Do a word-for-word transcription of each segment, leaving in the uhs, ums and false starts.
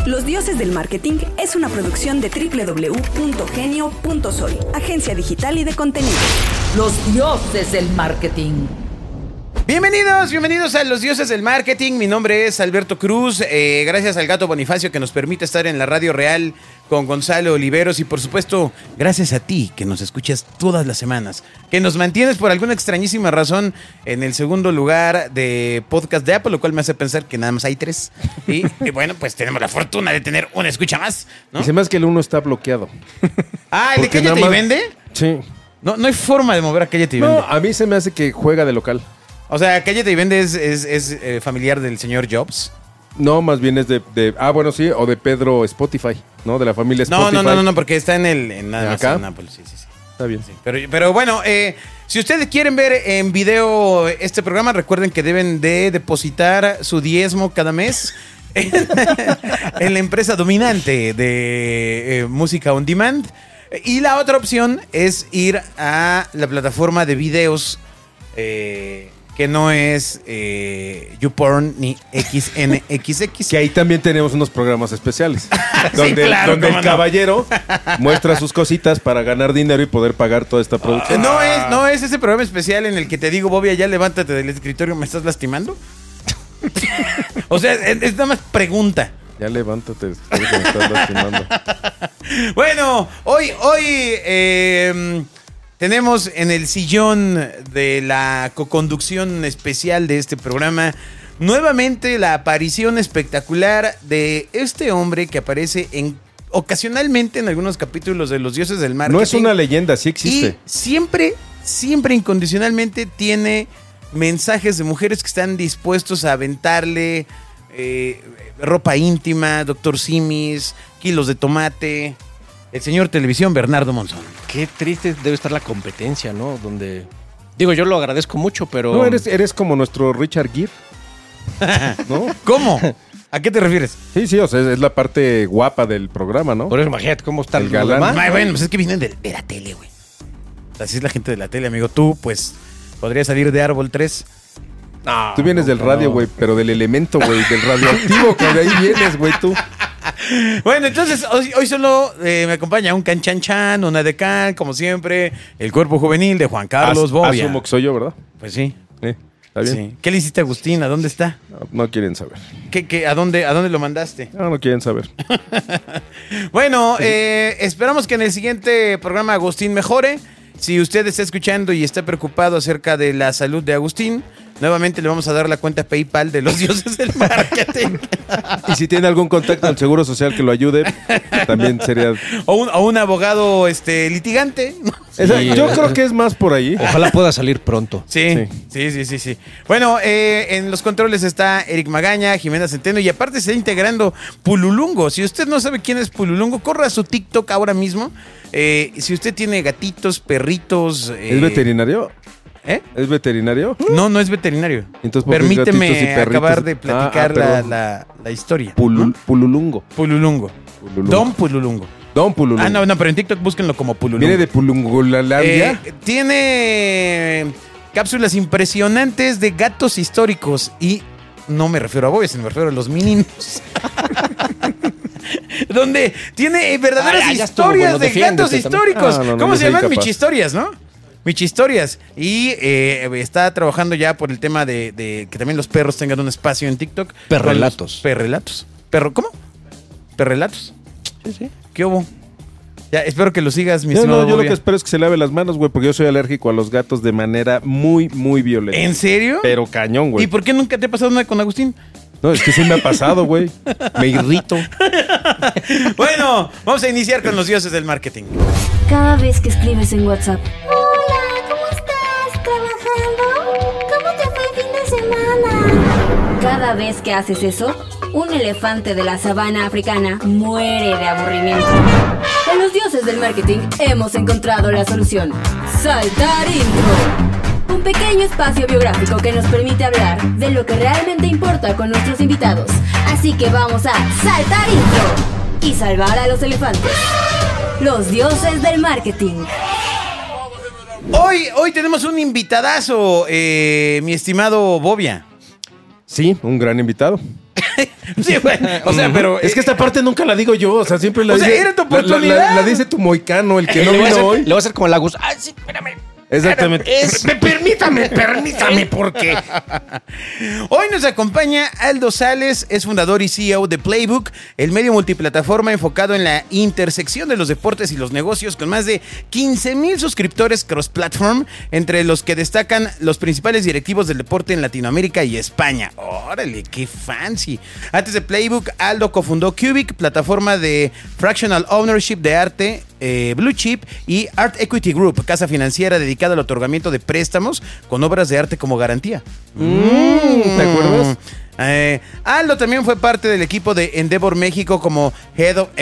Los Dioses del Marketing es una producción de doble u doble u doble u punto genio punto soy, agencia digital y de contenido. Los Dioses del Marketing. Bienvenidos, bienvenidos a Los Dioses del Marketing. Mi nombre es Alberto Cruz. Eh, gracias al Gato Bonifacio que nos permite estar en la Radio Real con Gonzalo Oliveros. Y por supuesto, gracias a ti que nos escuchas todas las semanas. Que nos mantienes por alguna extrañísima razón en el segundo lugar de podcast de Apple, lo cual me hace pensar que nada más hay tres. Y, y bueno, pues tenemos la fortuna de tener una escucha más, ¿no? Y se me hace que el uno está bloqueado. Ah, ¿el de Porque Cállate nada y más- Vende? Sí. No, no hay forma de mover a Cállate y Vende. No, a mí se me hace que juega de local. O sea, Cállate y Vende es, es, es eh, familiar del señor Jobs. No, más bien es de, de... Ah, bueno, sí, o de Pedro Spotify, ¿no? De la familia No, Spotify. no, no, no, no, porque está en el en, nada más ¿Acá? en Apple. Sí, sí, sí. Está bien. Sí, Pero, pero bueno, eh, si ustedes quieren ver en video este programa, recuerden que deben de depositar su diezmo cada mes en, en la empresa dominante de eh, música on demand. Y la otra opción es ir a la plataforma de videos eh, que no es eh, YouPorn ni X N X X. Que ahí también tenemos unos programas especiales. Sí, donde claro, donde el cómo no. caballero muestra sus cositas para ganar dinero y poder pagar toda esta producción. No es, no es ese programa especial en el que te digo, Bobia, ya levántate del escritorio, ¿me estás lastimando? O sea, es, es nada más pregunta. Ya levántate, que me estás lastimando. Bueno, hoy, hoy eh, tenemos en el sillón de la coconducción especial de este programa nuevamente la aparición espectacular de este hombre que aparece en ocasionalmente en algunos capítulos de Los Dioses del Marketing. No es una leyenda, sí existe. Y siempre, siempre incondicionalmente tiene mensajes de mujeres que están dispuestos a aventarle eh, ropa íntima, doctor Simis, kilos de tomate. El señor Televisión, Bernardo Monzón. Qué triste debe estar la competencia, ¿no? Donde... Digo, yo lo agradezco mucho, pero... No, eres, eres como nuestro Richard Gere, ¿no? ¿Cómo? ¿A qué te refieres? Sí, sí, o sea, es la parte guapa del programa, ¿no? Por eso imagínate cómo está El el galán. galán. Ay, bueno, pues es que vienen de, de la tele, güey. Así es la gente de la tele, amigo. Tú, pues, podrías salir de Árbol tres. No, Tú vienes del no. radio, güey, pero del elemento, güey, del radioactivo, que de ahí vienes, güey, tú. Bueno, entonces hoy, hoy solo eh, me acompaña un canchanchan, una decán, como siempre, el cuerpo juvenil de Juan Carlos As- Bobia. Asumo que soy yo, ¿verdad? Pues sí. Sí, está bien. Sí. ¿Qué le hiciste a Agustín? ¿A dónde está? No, no quieren saber. ¿Qué, qué, a, dónde, ¿A dónde lo mandaste? No, no quieren saber. Bueno, eh, esperamos que en el siguiente programa Agustín mejore. Si usted está escuchando y está preocupado acerca de la salud de Agustín, nuevamente le vamos a dar la cuenta PayPal de Los Dioses del Marketing. Y si tiene algún contacto al Seguro Social que lo ayude, también sería... O un, o un abogado este, litigante. Esa- Sí. yo creo que es más por ahí. Ojalá pueda salir pronto. Sí, sí, sí, sí, sí. Bueno, eh, en los controles está Eric Magaña, Jimena Centeno y aparte se está integrando Pululungo. Si usted no sabe quién es Pululungo, corra a su TikTok ahora mismo. Eh, si usted tiene gatitos, perritos... eh, ¿Es veterinario? ¿Eh? ¿Es veterinario? No, no es veterinario. Entonces, ¿por qué gatitos y Permíteme perritos? acabar de Ah, platicar ah, la, perdón. la- la historia. Pulul- Pululungo. Pululungo. Pululungo. Don Pululungo. Don Pululungo. Ah, no, no, pero en TikTok búsquenlo como Pululungo. ¿Viene de Pulungulalandia? Eh, tiene cápsulas impresionantes de gatos históricos y no me refiero a Bobia, sino me refiero a los meninos. Donde tiene verdaderas Ah, ya, ya estuvo, historias bueno, de gatos defiéndete también. históricos. Ah, no, no, ¿Cómo yo se soy llaman? incapaz. Michihistorias, ¿no? Michihistorias. Y eh, está trabajando ya por el tema de, de que también los perros tengan un espacio en TikTok. Perrelatos. Perrelatos. Perro, ¿cómo? Perrelatos. Sí, sí. ¿Qué hubo? Ya, espero que lo sigas, mi No, estimado no, yo lo Bobia. que espero es que se lave las manos, güey, porque yo soy alérgico a los gatos de manera muy, muy violenta. ¿En serio? Pero cañón, güey. ¿Y por qué nunca te ha pasado nada con Agustín? No, es que sí me ha pasado, güey. Me irrito. Bueno, vamos a iniciar con los dioses del marketing. Cada vez que escribes en WhatsApp, Hola, ¿cómo estás? ¿Trabajando? ¿Cómo te fue el fin de semana? cada vez que haces eso, un elefante de la sabana africana muere de aburrimiento. En Los Dioses del Marketing hemos encontrado la solución. Saltar Intro. Un pequeño espacio biográfico que nos permite hablar de lo que realmente importa con nuestros invitados. Así que vamos a saltar intro y salvar a los elefantes. Los Dioses del Marketing. Hoy, hoy tenemos un invitadazo, eh, mi estimado Bobia. Sí, un gran invitado. Sí, bueno, o sea, pero... Es que esta parte nunca la digo yo, o sea, siempre la O sea, dice... era tu la- la- oportunidad. La, la dice tu moicano, el que no le, voy a vino hacer, hoy. le voy a hacer como la Gus. Ah, sí, espérame. Exactamente. Es- Me- Permítame, permítame, porque... Hoy nos acompaña Aldo Sales, es fundador y C E O de Playbook, el medio multiplataforma enfocado en la intersección de los deportes y los negocios, con más de quince mil suscriptores cross-platform, entre los que destacan los principales directivos del deporte en Latinoamérica y España. ¡Órale, qué fancy! Antes de Playbook, Aldo cofundó Cubic, plataforma de fractional ownership de arte, eh, Blue Chip y Art Equity Group, casa financiera dedicada al otorgamiento de préstamos con obras de arte como garantía. Mm, ¿te acuerdas? Eh, Aldo también fue parte del equipo de Endeavor México como Head of...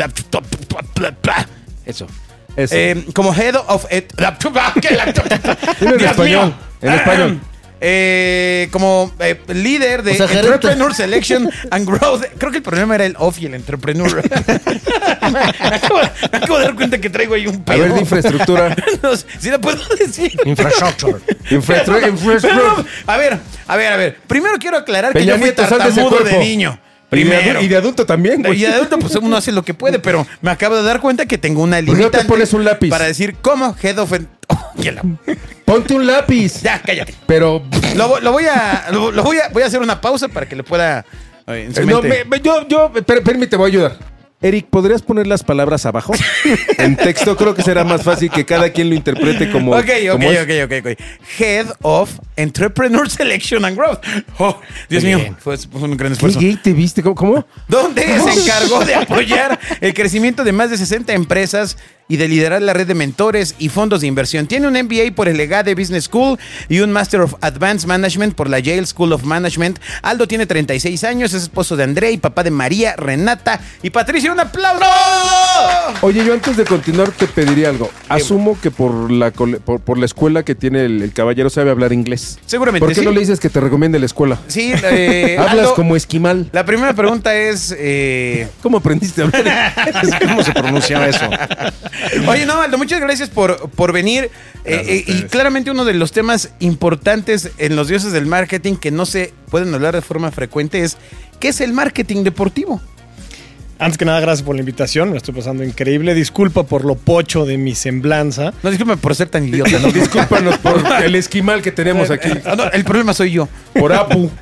Eso. Eso. Eh, como Head of... Dilo en Dios español, mío. en español. Eh, como eh, líder de O sea, gerente. Entrepreneur Selection and Growth. Creo que el problema era el off y el entrepreneur. me, acabo, me acabo de dar cuenta que traigo ahí un A pedo. ver, de infraestructura. No sé si lo puedo decir. Infrastructure. Infraestru- Pero infraestructura. no, a ver, a ver, a ver. Primero quiero aclarar que Peña yo fui Nieto, sal de ese tartamudo de cuerpo. niño. Y de, Primero. adu- y de adulto también, güey. Y de adulto, pues uno hace lo que puede, pero me acabo de dar cuenta que tengo una ¿Por qué no limitante te pones un lápiz? para decir cómo Head of... Oh, ya, la- Ponte un lápiz. ya, cállate. Pero... Lo, vo- lo voy a, lo, lo voy a, voy a hacer una pausa para que le pueda eh, en su No, mente. me- me- yo, yo, per- permíteme, voy a ayudar. Eric, ¿podrías poner las palabras abajo? En texto creo que será más fácil que cada quien lo interprete como... Ok, ok, como es. ok, ok, ok. Head of Entrepreneur Selection and Growth. Oh, Dios Muy mío, bien. fue, fue un gran ¿Qué esfuerzo. gay te viste? ¿Cómo? ¿Cómo? Donde se encargó de apoyar el crecimiento de más de sesenta empresas y de liderar la red de mentores y fondos de inversión. Tiene un M B A por el EGADE Business School y un Master of Advanced Management por la Yale School of Management. Aldo tiene treinta y seis años, es esposo de André y papá de María, Renata y Patricia. ¡Un aplauso! Oye, yo antes de continuar te pediría algo. Asumo que por la, cole- por, por la escuela que tiene el, el caballero sabe hablar inglés. Seguramente ¿Por qué sí. no le dices que te recomiende la escuela? Sí, eh, Hablas Aldo, como esquimal. La primera pregunta es... eh, ¿Cómo aprendiste a hablar? ¿Cómo se pronunciaba eso? Oye, no, Aldo, muchas gracias por, por venir. Eh, eh, y claramente uno de los temas importantes en los dioses del marketing que no se pueden hablar de forma frecuente es ¿qué es el marketing deportivo? Antes que nada, gracias por la invitación. Me estoy pasando increíble. Disculpa por lo pocho de mi semblanza. No, disculpe por ser tan idiota. ¿no? Discúlpanos por el esquimal que tenemos aquí. Ah, no, el problema soy yo. Por Apu.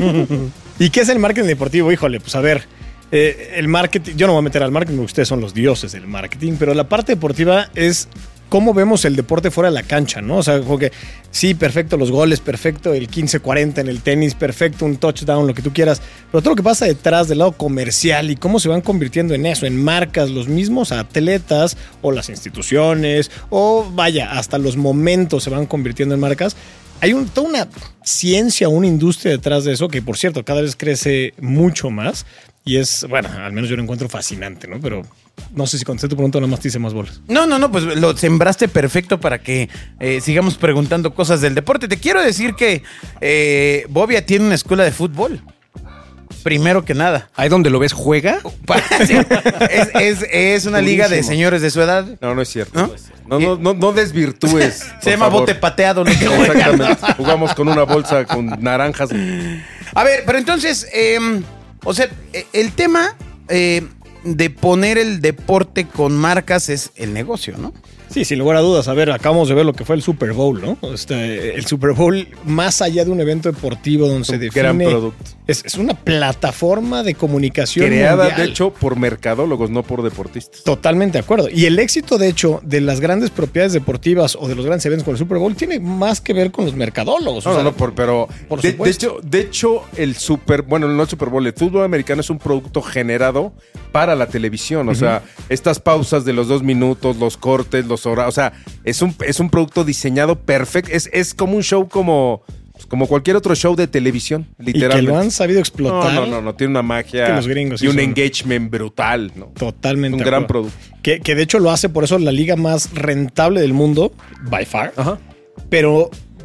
¿Y qué es el marketing deportivo? Híjole, pues a ver, eh, el marketing, yo no me voy a meter al marketing, ustedes son los dioses del marketing, pero la parte deportiva es cómo vemos el deporte fuera de la cancha, ¿no? O sea, como que sí, perfecto los goles, perfecto el quince cuarenta en el tenis, perfecto un touchdown, lo que tú quieras, pero todo lo que pasa detrás del lado comercial y cómo se van convirtiendo en eso, en marcas, los mismos atletas o las instituciones o vaya, hasta los momentos se van convirtiendo en marcas. Hay un, toda una ciencia, una industria detrás de eso que, por cierto, cada vez crece mucho más y es, bueno, al menos yo lo encuentro fascinante, ¿no? Pero no sé si contesté tu pregunta o nada más te hice más bolas. No, no, no, pues lo sembraste perfecto para que eh, sigamos preguntando cosas del deporte. Te quiero decir que eh, Bobia tiene una escuela de fútbol. Primero que nada. Ahí donde lo ves juega. Sí, es, es, es una liga de señores de su edad. No, no es cierto. ¿No? No, no, no, no desvirtúes. Se por llama favor. bote pateado. Lo que juegan. Exactamente. Jugamos con una bolsa con naranjas. A ver, pero entonces, eh, o sea, eh, el tema eh, de poner el deporte con marcas es el negocio, ¿no? Sí, sin lugar a dudas. A ver, acabamos de ver lo que fue el Super Bowl, ¿no? Este, el Super Bowl, más allá de un evento deportivo donde se Un define... gran producto. Es, es una plataforma de comunicación Creada, mundial. de hecho, por mercadólogos, no por deportistas. Totalmente de acuerdo. Y el éxito, de hecho, de las grandes propiedades deportivas o de los grandes eventos con el Super Bowl tiene más que ver con los mercadólogos. No, o sea, no, no, por- pero por de, de supuesto. hecho, de hecho, el Super, bueno, no el Super Bowl, el fútbol americano es un producto generado para la televisión. O sea, estas pausas de los dos minutos, los cortes, los horarios, o sea, es un, es un producto diseñado perfecto. Es, es como un show como, pues, como cualquier otro show de televisión, y que literalmente. lo han sabido explotar. No, no, no, no, tiene una magia Que los gringos sí y un son. engagement brutal, ¿no? Totalmente. Un de gran acuerdo. producto. Que, que de hecho lo hace por eso la liga más rentable del mundo, by far. Ajá. Pero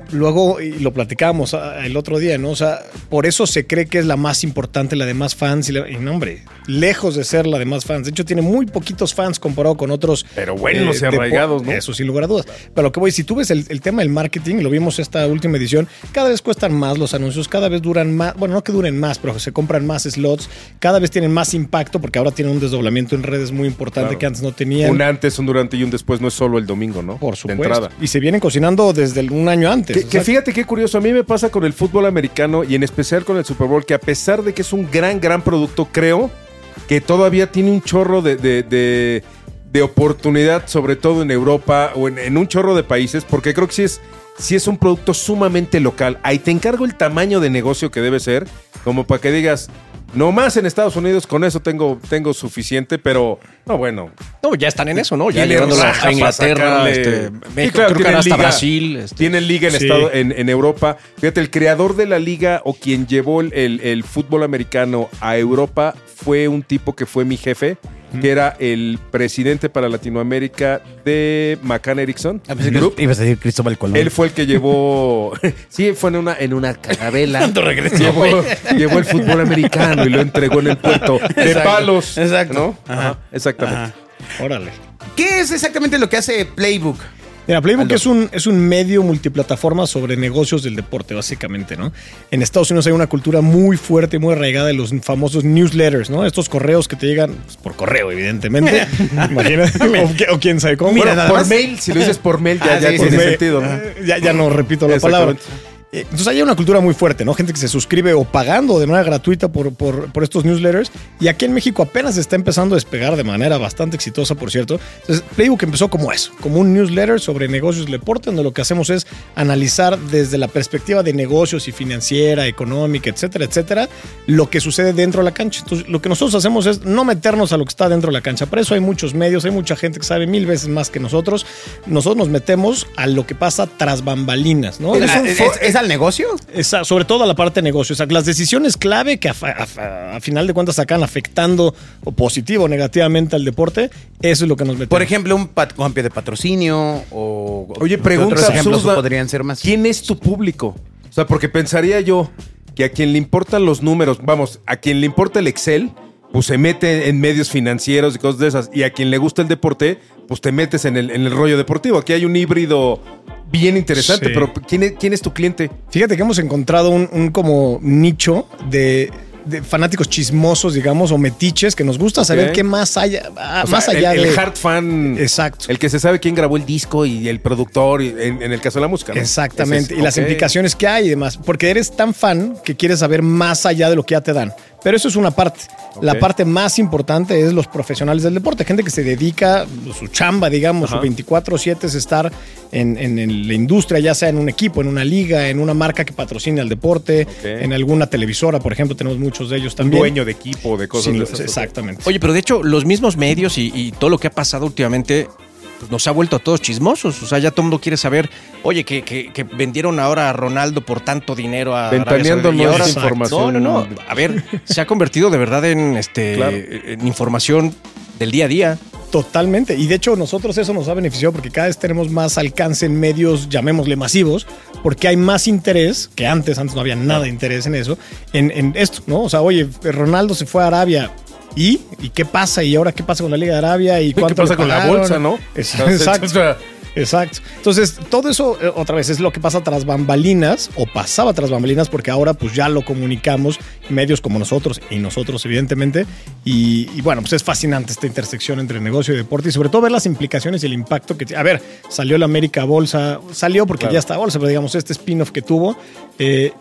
luego, y lo platicábamos ah, el otro día, ¿no? O sea, por eso se cree que es la más importante, la de más fans. Y, la, y no, hombre, lejos de ser la de más fans. De hecho, tiene muy poquitos fans comparado con otros. Pero buenos y arraigados, ¿no? Eso, sin lugar a dudas. Pero lo que voy, si tú ves el, el tema del marketing, lo vimos esta última edición, cada vez cuestan más los anuncios, cada vez duran más, bueno, no que duren más, pero se compran más slots, cada vez tienen más impacto, porque ahora tienen un desdoblamiento en redes muy importante claro. que antes no tenían. Un antes, un durante y un después, no es solo el domingo, ¿no? Por supuesto. Y se vienen cocinando desde un año antes. Que, que fíjate qué curioso, a mí me pasa con el fútbol americano y en especial con el Super Bowl, que a pesar de que es un gran, gran producto, creo que todavía tiene un chorro de, de, de, de oportunidad, sobre todo en Europa o en, en un chorro de países, porque creo que sí es, sí es un producto sumamente local. Ahí te encargo el tamaño de negocio que debe ser, como para que digas, no más en Estados Unidos, con eso tengo, tengo suficiente, pero no, bueno. No, ya están en eso, ¿no? Ya llegando a Inglaterra, este, México, sí, claro, creo que hasta liga, Brasil. Este. Tienen liga en, Sí. estado, en, en Europa. Fíjate, el creador de la liga o quien llevó el, el, el fútbol americano a Europa fue un tipo que fue mi jefe, que era el presidente para Latinoamérica de McCann Erickson A veces Group. ibas a decir Cristóbal Colón. Él fue el que llevó. Sí, fue en una, en una carabela. ¿Cuándo regresó, llevó, güey? llevó el fútbol americano y lo entregó en el puerto de Exacto, palos. exacto. ¿No? Ajá. Ajá, exactamente. Ajá. Órale. ¿Qué es exactamente lo que hace Playbook? Mira, Playbook Aldo. es un, es un medio multiplataforma sobre negocios del deporte, básicamente, ¿no? En Estados Unidos hay una cultura muy fuerte y muy arraigada de los famosos newsletters, ¿no? Estos correos que te llegan pues, por correo, evidentemente. Imagínate. o, o quién sabe cómo. Mira, Bueno, nada por más. mail, si lo dices por mail, ya, Ah, ya sí, tiene Pues, sentido. ¿no? eh, Ya, ya no repito la palabra. Exactamente. Eh, Entonces hay una cultura muy fuerte, ¿no? Gente que se suscribe o pagando de manera gratuita por, por, por estos newsletters. Y aquí en México apenas está empezando a despegar de manera bastante exitosa, por cierto. Entonces Playbook empezó como eso, como un newsletter sobre negocios del deporte, donde lo que hacemos es analizar desde la perspectiva de negocios y financiera, económica, etcétera, etcétera, lo que sucede dentro de la cancha. Entonces lo que nosotros hacemos es no meternos a lo que está dentro de la cancha. Para eso hay muchos medios, hay mucha gente que sabe mil veces más que nosotros. Nosotros nos metemos a lo que pasa tras bambalinas, ¿no? ¿Es, Es un es- fo- es al negocio? Esa- sobre todo a la parte de negocio. O sea, las decisiones clave que a, a- a- a final de cuentas acaban afectando o positivo o negativamente al deporte, eso es lo que nos metemos. Por ejemplo, un pat- cambio de patrocinio o... Oye, ¿qué pregunta otros ejemplos absurda. podrían ser más? ¿Quién es tu público? O sea, porque pensaría yo que a quien le importan los números, vamos, a quien le importa el Excel, pues se mete en medios financieros y cosas de esas. Y a quien le gusta el deporte, pues te metes en el, en el rollo deportivo. Aquí hay un híbrido bien interesante, Sí. pero ¿quién es, quién es tu cliente? Fíjate que hemos encontrado un, un como nicho de, de fanáticos chismosos, digamos, o metiches, que nos gusta saber Ok. qué más haya, ah, O sea, más allá el, de... el hard fan. Exacto. El que se sabe quién grabó el disco y el productor, y en, en el caso de la música, ¿no? Exactamente, Ese es- y las ok. implicaciones que hay y demás, porque eres tan fan que quieres saber más allá de lo que ya te dan. Pero eso es una parte. La Ok. parte más importante es los profesionales del deporte, gente que se dedica, su chamba, digamos, Ajá. su veinticuatro siete es estar en, en- en la industria, ya sea en un equipo, en una liga, en una marca que patrocine al deporte, Ok. en alguna televisora, por ejemplo, tenemos muchos de ellos Un también. dueño de equipo, de cosas Sin de lo- esas. exactamente. Oye, pero de hecho, los mismos medios y, y todo lo que ha pasado últimamente pues, nos ha vuelto a todos chismosos. O sea, ya todo el mundo quiere saber, oye, que, que- que vendieron ahora a Ronaldo por tanto dinero a Arabia Ventaneando Saudí. Y no es ahora- información. No, no, no. A ver, se ha convertido de verdad en, este, Claro. en información del día a día. Totalmente. Y de hecho, nosotros eso nos ha beneficiado porque cada vez tenemos más alcance en medios, llamémosle masivos, porque hay más interés, que antes, antes no había nada de interés en eso, en, en esto, ¿no? O sea, oye, Ronaldo se fue a Arabia. ¿Y? ¿Y qué pasa? ¿Y ahora qué pasa con la Liga de Arabia? ¿Y ¿Qué cuánto pasa le con la pagaron? bolsa, no? Es- O sea, Exacto. o sea, Exacto. Entonces, todo eso, eh, otra vez, es lo que pasa tras bambalinas, o pasaba tras bambalinas, porque ahora pues ya lo comunicamos, medios como nosotros, y nosotros evidentemente, y, y bueno, pues es fascinante esta intersección entre negocio y deporte, y sobre todo ver las implicaciones y el impacto que tiene. A ver, salió la América Bolsa, salió porque Claro. ya está Bolsa, pero digamos, este spin-off que tuvo, eh,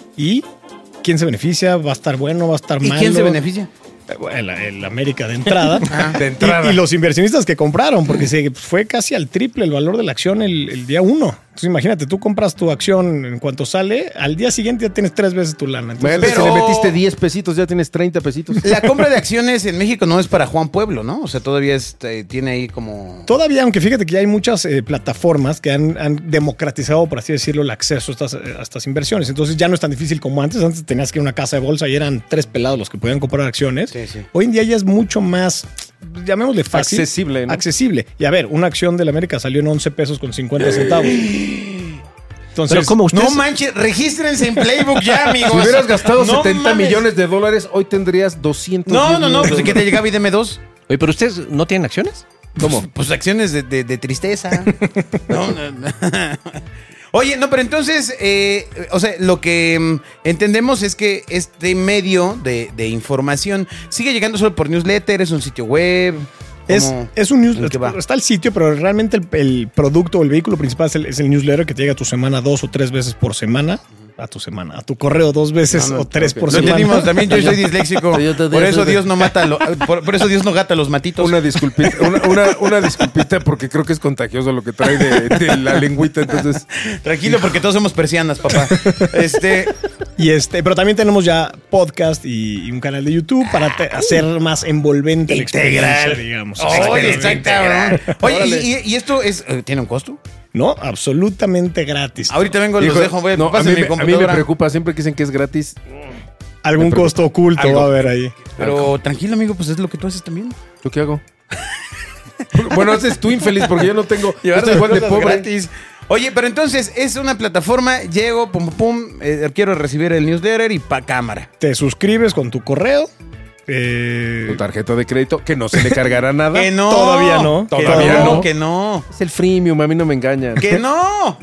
y ¿quién se beneficia? ¿Va a estar bueno? ¿Va a estar ¿Y malo? quién se beneficia? El, el América de entrada. de entrada. Y, y los inversionistas que compraron, porque se fue casi al triple el valor de la acción el, el día uno. Entonces imagínate, tú compras tu acción en cuanto sale, al día siguiente ya tienes tres veces tu lana. Entonces, Bueno, Pero- si le metiste diez pesitos, ya tienes treinta pesitos. La compra de acciones en México no es para Juan Pueblo, ¿no? O sea, todavía este, tiene ahí como... todavía, aunque fíjate que ya hay muchas eh, plataformas que han, han democratizado, por así decirlo, el acceso a estas, eh, a estas inversiones. Entonces ya no es tan difícil como antes. Antes tenías que ir a una casa de bolsa y eran tres pelados los que podían comprar acciones. Sí, sí. Hoy en día ya es mucho más, llamémosle fácil. Accesible, ¿no? Accesible. Y a ver, una acción de la América salió en once pesos con cincuenta centavos. Entonces, Pero como ustedes... No manches, regístrense en Playbook ya, amigos. Si hubieras gastado No setenta mames. millones de dólares, hoy tendrías doscientos. No, no, no, pues que te llegaba I D M dos. Oye, pero ustedes no tienen acciones. ¿Cómo? Pues, pues acciones de, de- de tristeza. No, no, no. Oye, no, pero entonces, eh, o sea, lo que mm, entendemos es que este medio de, de información sigue llegando solo por newsletter, es un sitio web. Es, ¿Cómo- es un en newsletter. qué va? Está el sitio, pero realmente el, el producto o el vehículo principal es el, es el newsletter que te llega a tu semana dos o tres veces por semana. A tu semana. A tu correo dos veces No, no, o tres ok. por Lo semana. entendimos, también yo soy disléxico. Yo te- Por yo eso te- Dios no mata, lo- por, por eso Dios no gata los matitos. Una disculpita, una, una, una disculpita porque creo que es contagioso lo que trae de, de la lengüita, entonces... Tranquilo, porque todos somos persianas, papá. Este, Y este, pero también tenemos ya podcast y, y un canal de YouTube para te- hacer más envolvente la experiencia, digamos. Oye, está cabrón. Oye, Órale. ¿y, y- y esto es, eh, tiene un costo? No, absolutamente gratis. Ahorita vengo, los Hijo, dejo, voy, no, a, pasen mí, mi me- a mí me computadora. preocupa, siempre que dicen que es gratis. Algún me preocupa. costo oculto Algo. va a haber ahí. Pero tranquilo, amigo, pues es lo que tú haces también. ¿Yo qué hago? Bueno, haces tú infeliz porque yo no tengo... yo Llevar estoy las igual de cosas pobre. gratis. Oye, pero entonces es una plataforma, llego, pum, pum, pum, eh, quiero recibir el newsletter y pa' cámara. Te suscribes con tu correo. eh, Tu tarjeta de crédito, que no se le cargará nada. Que no. Todavía no. Que Todavía no. no. Que no. Es el freemium, a mí no me engañan. Que no.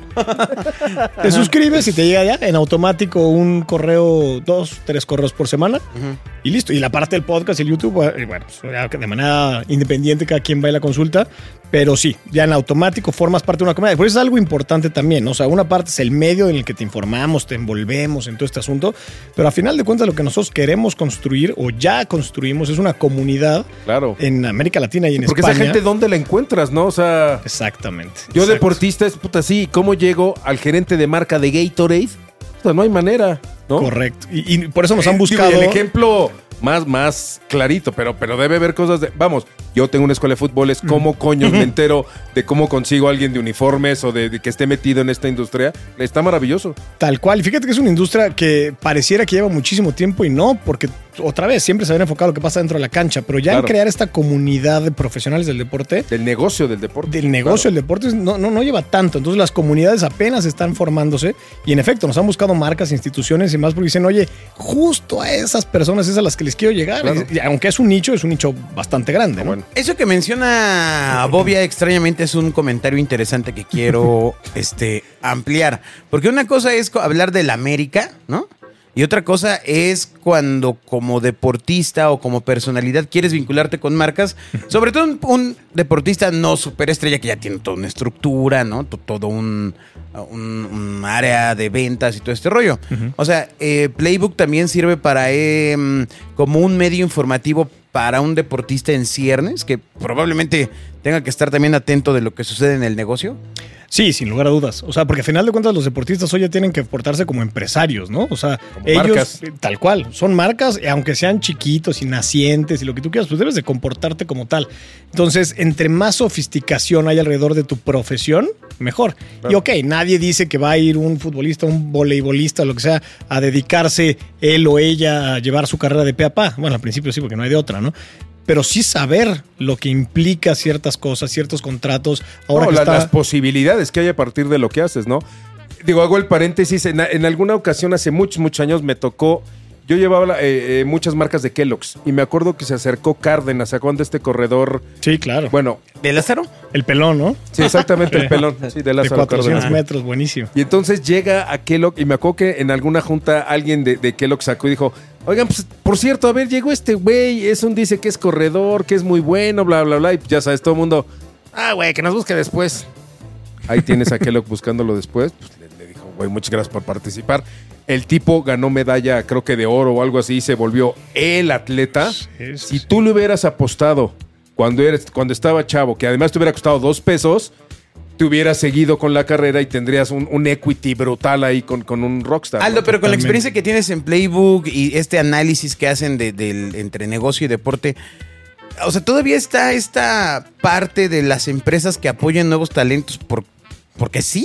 Te suscribes y te llega ya en automático un correo, dos, tres correos por semana y listo. Y la parte del podcast y el YouTube, eh, bueno, pues, ya que de manera independiente cada quien va a la consulta, pero sí, ya en automático formas parte de una comunidad. Por eso es algo importante también, ¿no? O sea, una parte es el medio en el que te informamos, te envolvemos en todo este asunto, pero a final de cuentas lo que nosotros queremos construir o ya construimos es una comunidad Claro. en América Latina y en Porque España. esa gente, ¿dónde la encuentras, no? O sea... Exactamente. Yo exacto. deportista es puta, sí, ¿cómo llego al gerente de marca de Gatorade? Puta, no hay manera, ¿no? Correcto. Y, y por eso nos han Eh, buscado... digo, y el ejemplo más, más clarito, pero, pero debe haber cosas de... Vamos, yo tengo una escuela de fútbol, es cómo coño me entero de cómo consigo a alguien de uniformes o de, de que esté metido en esta industria. Está maravilloso. Tal cual. Y fíjate que es una industria que pareciera que lleva muchísimo tiempo y no, porque otra vez siempre se habían enfocado lo que pasa dentro de la cancha, pero ya Claro. en crear esta comunidad de profesionales del deporte, Del negocio del deporte. del negocio del deporte, no, no, no lleva tanto. Entonces las comunidades apenas están formándose y en efecto nos han buscado marcas, instituciones y más porque dicen, oye, justo a esas personas es a las que les quiero llegar. Claro. Y, y aunque es un nicho, es un nicho bastante grande, ¿no? Bueno. Eso que menciona Bobia extrañamente es un comentario interesante que quiero este, ampliar. Porque una cosa es co- hablar del América, ¿no? Y otra cosa es cuando como deportista o como personalidad quieres vincularte con marcas, sobre todo un, un deportista no superestrella que ya tiene toda una estructura, ¿no? To- Todo un, un- un área de ventas y todo este rollo. O sea, eh, Playbook también sirve para eh, mm, como un medio informativo para un deportista en ciernes, que probablemente tenga que estar también atento de lo que sucede en el negocio. Sí, sin lugar a dudas. O sea, porque al final de cuentas los deportistas hoy ya tienen que portarse como empresarios, ¿no? O sea, Como ellos, marcas. eh, tal cual, son marcas, y aunque sean chiquitos y nacientes y lo que tú quieras, pues debes de comportarte como tal. Entonces, entre más sofisticación hay alrededor de tu profesión, mejor. Y ok, nadie dice que va a ir un futbolista, un voleibolista, lo que sea, a dedicarse él o ella a llevar su carrera de pe a pa. Bueno, al principio sí, porque no hay de otra, ¿no? Pero sí saber lo que implica ciertas cosas, ciertos contratos. Ahora No, que la- está... las posibilidades que hay a partir de lo que haces, ¿no? Digo, hago el paréntesis. En, en alguna ocasión, hace muchos, muchos años, me tocó. Yo llevaba eh, eh, muchas marcas de Kellogg's y me acuerdo que se acercó Cárdenas, ¿se acuerdan de este corredor? Sí, claro. Bueno, ¿De Lázaro? El pelón, ¿no? sí, exactamente, el pelón. Sí, de De Lázaro cuatrocientos Cárdenas. metros, buenísimo. Y entonces llega a Kellogg y me acuerdo que en alguna junta alguien de, de Kellogg sacó y dijo, oigan, pues, por cierto, a ver, llegó este güey, es un dice que es corredor, que es muy bueno, bla, bla, bla, y ya sabes, todo el mundo, ah, güey, que nos busque después. Ahí tienes a Kellogg buscándolo después, pues le, le dijo, güey, muchas gracias por participar. El tipo ganó medalla, creo que de oro o algo así, y se volvió el atleta. Sí, sí, Si sí. tú le hubieras apostado cuando, eres, cuando estaba chavo, que además te hubiera costado dos pesos, te hubieras seguido con la carrera y tendrías un, un equity brutal ahí con, con un rockstar. Aldo, ¿no? pero con la Totalmente. experiencia que tienes en Playbook y este análisis que hacen de- del entre negocio y deporte, o sea, todavía está esta parte de las empresas que apoyan nuevos talentos por, porque sí.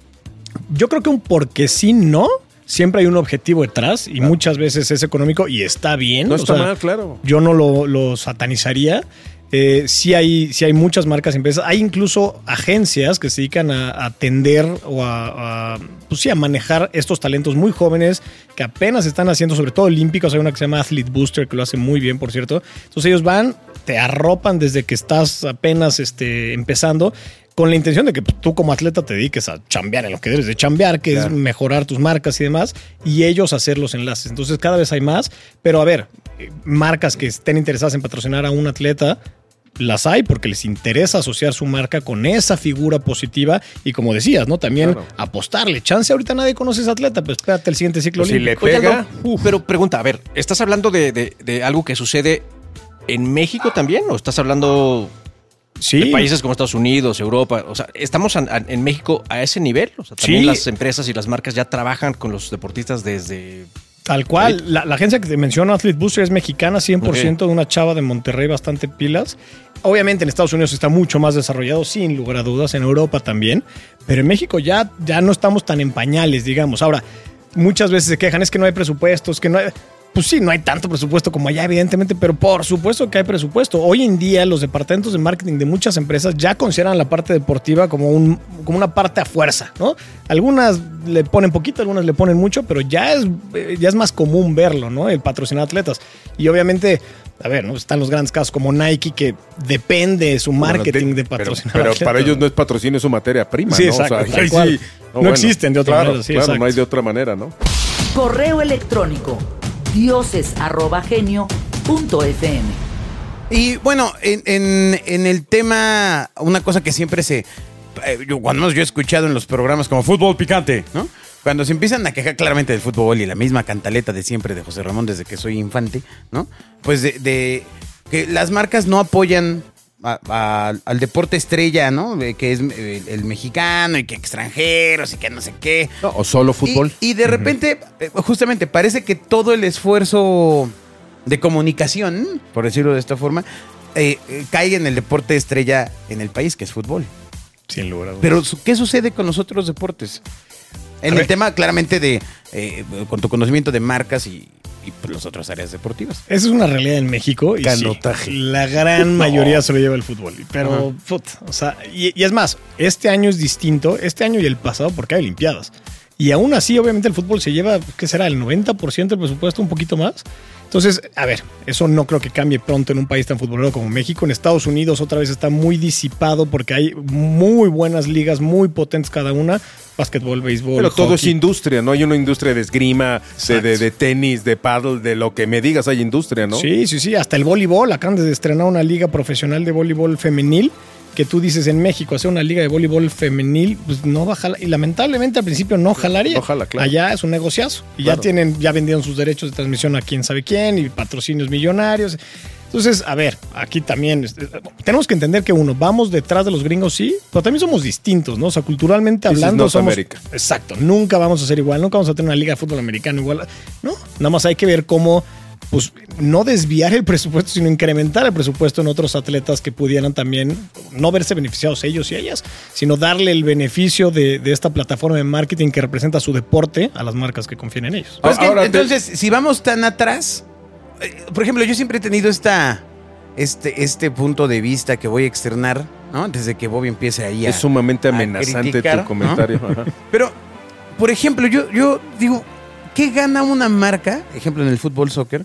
Yo creo que un porque sí, no. Siempre hay un objetivo detrás y muchas veces es económico y está bien. No o está sea, mal, claro. Yo no lo, lo satanizaría. Eh, sí, hay, sí hay muchas marcas y empresas. Hay incluso agencias que se dedican a, a atender o a, a, pues sí, a manejar estos talentos muy jóvenes que apenas están haciendo, sobre todo olímpicos. Hay una que se llama Athlete Booster que lo hace muy bien, por cierto. Entonces ellos van, te arropan desde que estás apenas este, empezando, con la intención de que tú como atleta te dediques a chambear en lo que debes de chambear, que claro. es mejorar tus marcas y demás, y ellos hacer los enlaces. Entonces cada vez hay más, pero a ver, marcas que estén interesadas en patrocinar a un atleta, las hay porque les interesa asociar su marca con esa figura positiva y como decías, ¿no? También claro. apostarle. Chance, ahorita nadie conoce a ese atleta, pero espérate el siguiente ciclo pues olímpico. Si le pega... Oye, no, pero pregunta, a ver, ¿estás hablando de, de, de algo que sucede en México también o estás hablando... Sí. De países como Estados Unidos, Europa, o sea, ¿estamos a, a, en México a ese nivel? O sea, también sí. las empresas y las marcas ya trabajan con los deportistas desde... Tal cual, la, la agencia que te menciono, Athlete Booster, es mexicana, cien por ciento okay. de una chava de Monterrey, bastante pilas. Obviamente en Estados Unidos está mucho más desarrollado, sin lugar a dudas, en Europa también, pero en México ya, ya no estamos tan en pañales, digamos. Ahora, muchas veces se quejan, es que no hay presupuestos, que no hay... Pues sí, no hay tanto presupuesto como allá, evidentemente, pero por supuesto que hay presupuesto. Hoy en día los departamentos de marketing de muchas empresas ya consideran la parte deportiva como, un, como una parte a fuerza, ¿no? Algunas le ponen poquito, algunas le ponen mucho, pero ya es, ya es más común verlo, ¿no? El patrocinar atletas. Y obviamente, a ver, ¿no? Están los grandes casos como Nike, que depende de su marketing bueno, de, de patrocinar Pero, pero atletas, para ellos no es patrocinio, es su materia prima, sí, ¿no? Exacto, o sea, tal cual. Sí, no no bueno, existen de otra claro, manera. Sí, claro, exacto. no hay de otra manera, ¿no? Correo electrónico dioses arroba genio punto f m. Y bueno, en, en, en el tema, una cosa que siempre se... Eh, yo, cuando menos yo he escuchado en los programas como Fútbol Picante, ¿no? Cuando se empiezan a quejar claramente del fútbol y la misma cantaleta de siempre de José Ramón desde que soy infante, ¿no? Pues de, de que las marcas no apoyan a, a, al deporte estrella, ¿no? Que es el, el mexicano y que extranjeros y que no sé qué. No, o solo fútbol. Y, y de repente, uh-huh. justamente, parece que todo el esfuerzo de comunicación, por decirlo de esta forma, eh, eh, cae en el deporte estrella en el país, que es fútbol. Sin lugar a dudas. Pero, ¿qué sucede con los otros deportes? En el tema, claramente, de eh, con tu conocimiento de marcas y, y pues, las otras áreas deportivas. Esa es una realidad en México. Y Canotaje. Sí, la gran no. mayoría se lo lleva el fútbol. Pero, put, o sea, y, y es más, este año es distinto, este año y el pasado, porque hay Olimpiadas. Y aún así, obviamente, el fútbol se lleva, ¿qué será? El noventa por ciento del presupuesto, un poquito más. Entonces, a ver, eso no creo que cambie pronto en un país tan futbolero como México. En Estados Unidos otra vez está muy disipado porque hay muy buenas ligas, muy potentes cada una. Básquetbol, béisbol, pero todo hockey. Es industria, ¿no? Hay una industria de esgrima, de, de, de tenis, de paddle, de lo que me digas, hay industria, ¿no? Sí, sí, sí. Hasta el voleibol. Acaban de estrenar una liga profesional de voleibol femenil. Que tú dices en México, hacer una liga de voleibol femenil, pues no va a jalar. Y lamentablemente al principio no jalaría. No jala, claro. Allá es un negociazo. Y claro. ya tienen, ya vendieron sus derechos de transmisión a quién sabe quién y patrocinios millonarios. Entonces, a ver, aquí también este, tenemos que entender que uno, vamos detrás de los gringos, sí, pero también somos distintos, ¿no? O sea, culturalmente hablando This is somos... America. Exacto, nunca vamos a ser igual, nunca vamos a tener una liga de fútbol americano igual. No, nada más hay que ver cómo... pues no desviar el presupuesto, sino incrementar el presupuesto en otros atletas que pudieran también no verse beneficiados ellos y ellas, sino darle el beneficio de, de esta plataforma de marketing que representa su deporte a las marcas que confían en ellos. Pues Ahora, que, entonces, te... si vamos tan atrás, eh, por ejemplo, yo siempre he tenido esta, este, este punto de vista que voy a externar, ¿no? Desde que Bobby empiece ahí a... Es sumamente amenazante criticar, tu comentario. ¿no? Pero, por ejemplo, yo, yo digo... ¿Qué gana una marca, ejemplo en el fútbol soccer,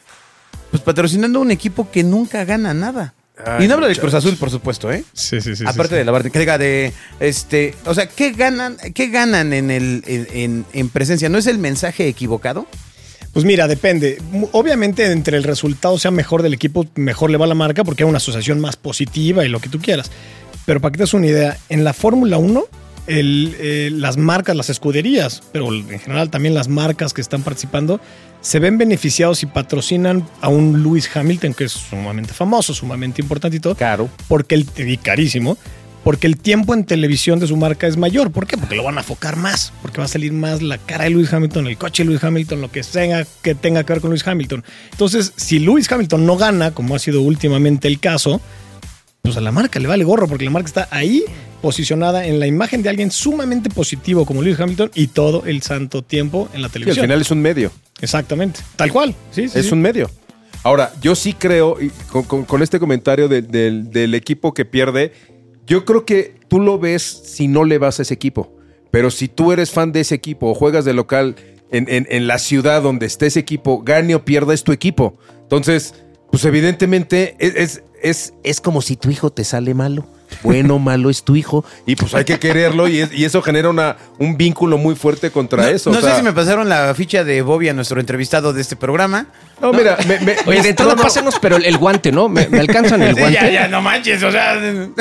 pues patrocinando un equipo que nunca gana nada? Ay, y no hablo del Cruz Azul, por supuesto, ¿eh? Sí, sí, sí. Aparte sí, de sí. la parte que diga de, este, o sea, ¿qué ganan, qué ganan en el, en, en presencia? ¿No es el mensaje equivocado? Pues mira, depende. Obviamente, entre el resultado sea mejor del equipo, mejor le va a la marca porque hay una asociación más positiva y lo que tú quieras. Pero para que te des una idea, en la Fórmula uno, El, eh, las marcas, las escuderías, pero en general también las marcas que están participando, se ven beneficiados y patrocinan a un Lewis Hamilton, que es sumamente famoso, sumamente importante y todo. Caro. Porque el, y carísimo. Porque el tiempo en televisión de su marca es mayor. ¿Por qué? Porque lo van a enfocar más. Porque va a salir más la cara de Lewis Hamilton, el coche de Lewis Hamilton, lo que tenga que, tenga que ver con Lewis Hamilton. Entonces, si Lewis Hamilton no gana, como ha sido últimamente el caso, pues a la marca le vale gorro porque la marca está ahí posicionada en la imagen de alguien sumamente positivo como Lewis Hamilton y todo el santo tiempo en la televisión. Y al final es un medio. Exactamente, tal cual. Sí, sí, es sí. un medio. Ahora, yo sí creo, y con, con, con este comentario de, de, del equipo que pierde, yo creo que tú lo ves si no le vas a ese equipo. Pero si tú eres fan de ese equipo o juegas de local en, en, en la ciudad donde esté ese equipo, gane o pierda es tu equipo. Entonces, pues evidentemente es, es, es, es como si tu hijo te sale malo. Bueno o malo es tu hijo y pues hay que quererlo y, es, y eso genera una, un vínculo muy fuerte contra no, eso. No o sé sea, si me pasaron la ficha de Bobby a nuestro entrevistado de este programa. No, ¿no? mira, me, me, Oye, de entrada no, pásenos, pero el, el guante, ¿no? ¿Me, me alcanzan el Sí, guante? ya, ya, no manches, o sea...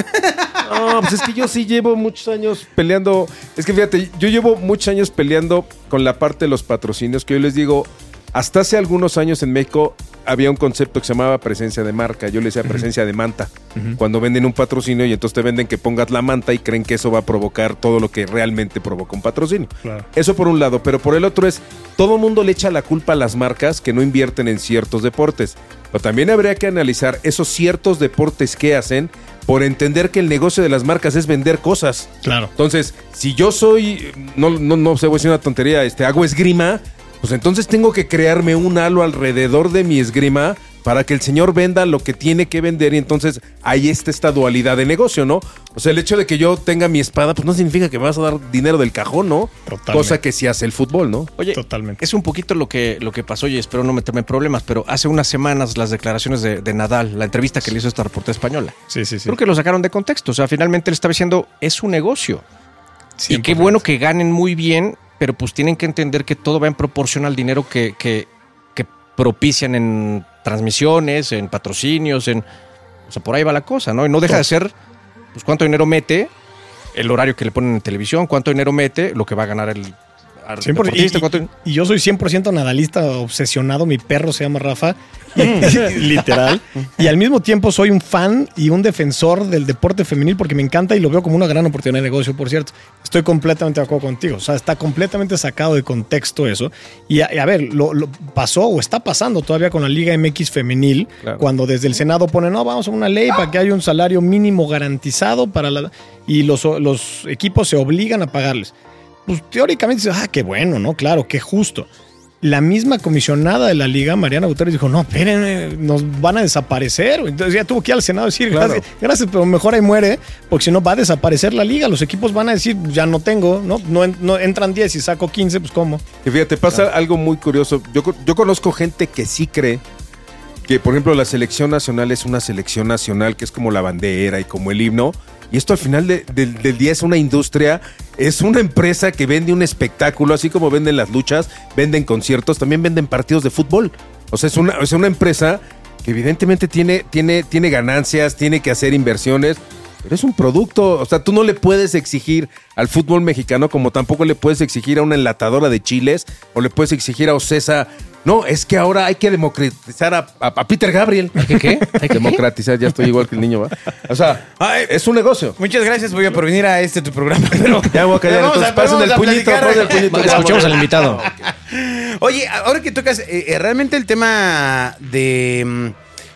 No, pues es que yo sí llevo muchos años peleando. Es que fíjate, yo llevo muchos años peleando con la parte de los patrocinios, que yo les digo, hasta hace algunos años en México había un concepto que se llamaba presencia de marca. Yo le decía presencia uh-huh. de manta. Uh-huh. Cuando venden un patrocinio y entonces te venden que pongas la manta y creen que eso va a provocar todo lo que realmente provoca un patrocinio. Claro. Eso por un lado, pero por el otro es, todo mundo le echa la culpa a las marcas que no invierten en ciertos deportes. Pero también habría que analizar esos ciertos deportes que hacen por entender que el negocio de las marcas es vender cosas. Claro. Entonces, si yo soy, no, no, no sé, voy a decir una tontería, este, hago esgrima, pues entonces tengo que crearme un halo alrededor de mi esgrima para que el señor venda lo que tiene que vender y entonces ahí está esta dualidad de negocio, ¿no? O sea, el hecho de que yo tenga mi espada, pues no significa que me vas a dar dinero del cajón, ¿no? Totalmente. Cosa que sí hace el fútbol, ¿no? Oye, totalmente. Es un poquito lo que, lo que pasó y espero no meterme en problemas, pero hace unas semanas las declaraciones de, de Nadal, la entrevista que le hizo esta reportera española. Sí, sí, sí. Creo que lo sacaron de contexto. O sea, finalmente él estaba diciendo, es un negocio. cien por ciento. Y qué bueno que ganen muy bien, pero pues tienen que entender que todo va en proporción al dinero que, que, que propician en transmisiones, en patrocinios, en... O sea, por ahí va la cosa, ¿no? Y no deja de ser, pues, cuánto dinero mete, el horario que le ponen en televisión, cuánto dinero mete, lo que va a ganar el... cien por ciento. Y, cuánto... y yo soy cien por ciento nadalista obsesionado, mi perro se llama Rafa, literal, y al mismo tiempo soy un fan y un defensor del deporte femenil porque me encanta y lo veo como una gran oportunidad de negocio, por cierto. Estoy completamente de acuerdo contigo, o sea, está completamente sacado de contexto eso, y a, y a ver, lo, lo pasó o está pasando todavía con la Liga M X femenil, claro. Cuando desde el Senado ponen, no, vamos a una ley para que haya un salario mínimo garantizado para la, y los, los equipos se obligan a pagarles. Pues teóricamente dices, ah, qué bueno, ¿no? Claro, qué justo. La misma comisionada de la liga, Mariana Gutiérrez, dijo, no, espérenme, nos van a desaparecer. Entonces ya tuvo que ir al Senado a decir, claro. gracias, gracias, pero mejor ahí muere, porque si no va a desaparecer la liga. Los equipos van a decir, ya no tengo, ¿no? No, no entran diez y saco quince, pues ¿cómo? Y fíjate, pasa claro. algo muy curioso. Yo, yo conozco gente que sí cree que, por ejemplo, la selección nacional es una selección nacional que es como la bandera y como el himno. Y esto al final de, de, del día es una industria, es una empresa que vende un espectáculo, así como venden las luchas, venden conciertos, también venden partidos de fútbol. O sea, es una, es una empresa que evidentemente tiene, tiene, tiene ganancias, tiene que hacer inversiones, pero es un producto. O sea, tú no le puedes exigir al fútbol mexicano como tampoco le puedes exigir a una enlatadora de chiles o le puedes exigir a Ocesa. No, es que ahora hay que democratizar a, a, a Peter Gabriel. ¿Qué qué? Hay que democratizar, ya estoy igual que el niño, ¿va? O sea, Ay, es un negocio. Muchas gracias, voy a por venir a este tu programa. Pero ya voy a callar, entonces pasen el puñito, pasen el puñito. Escuchamos al invitado. Oye, ahora que tocas, eh, realmente el tema de... Mm,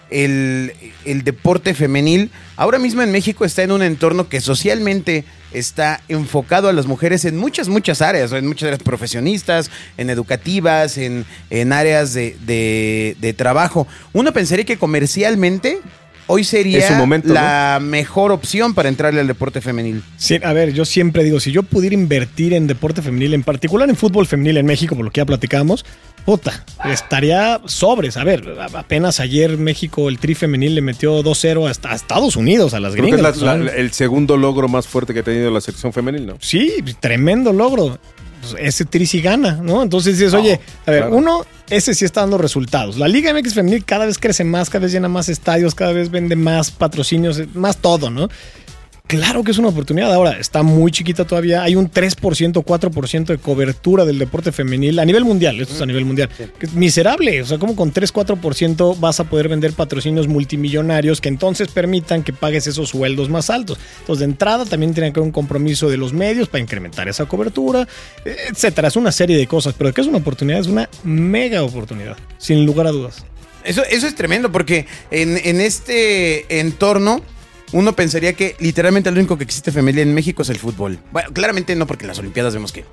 El, el deporte femenil ahora mismo en México está en un entorno que socialmente está enfocado a las mujeres en muchas, muchas áreas, en muchas áreas profesionistas, en educativas, en, en áreas de, de, de trabajo. Uno pensaría que comercialmente hoy sería momento, la ¿no? mejor opción para entrarle al deporte femenil. Sí, a ver, yo siempre digo, si yo pudiera invertir en deporte femenil, en particular en fútbol femenil en México, por lo que ya platicamos, puta, estaría sobres. A ver, apenas ayer México, el tri femenil le metió dos cero hasta a Estados Unidos, a las Creo gringas. Que es la, la, el segundo logro más fuerte que ha tenido la selección femenil, ¿no? Sí, tremendo logro. Ese tri sí gana, ¿no? Entonces dices, no, oye, a ver, claro. uno, ese sí está dando resultados. La Liga M X femenil cada vez crece más, cada vez llena más estadios, cada vez vende más patrocinios, más todo, ¿no? Claro que es una oportunidad. Ahora, está muy chiquita todavía. Hay un tres por ciento, cuatro por ciento de cobertura del deporte femenil a nivel mundial. Esto es a nivel mundial. Sí. Que es miserable. O sea, como con tres, cuatro por ciento vas a poder vender patrocinios multimillonarios que entonces permitan que pagues esos sueldos más altos. Entonces, de entrada, también tiene que haber un compromiso de los medios para incrementar esa cobertura, etcétera. Es una serie de cosas. Pero que es una oportunidad, es una mega oportunidad, sin lugar a dudas. Eso, eso es tremendo porque en, en este entorno uno pensaría que literalmente lo único que existe femenil en México es el fútbol. Bueno, claramente no, porque en las Olimpiadas vemos que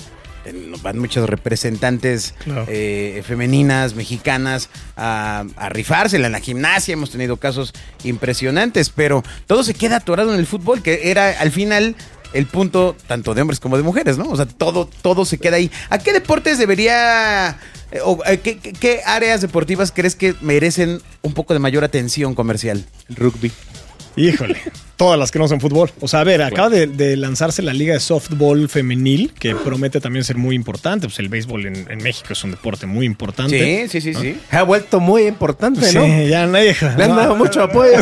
van muchos representantes claro. eh, femeninas, mexicanas, a, a rifársela en la gimnasia. Hemos tenido casos impresionantes, pero todo se queda atorado en el fútbol, que era al final el punto tanto de hombres como de mujeres, ¿no? O sea, todo, todo se queda ahí. ¿A qué deportes debería, eh, o eh, qué, qué, qué áreas deportivas crees que merecen un poco de mayor atención comercial? El rugby. Híjole, todas las que no son fútbol. O sea, a ver, acaba de, de lanzarse la liga de softball femenil, que promete también ser muy importante. Pues el béisbol en, en México es un deporte muy importante. Sí, sí, sí, ¿no? sí. Ha vuelto muy importante, ¿no? Sí, ya no deja. Le han dado mucho apoyo.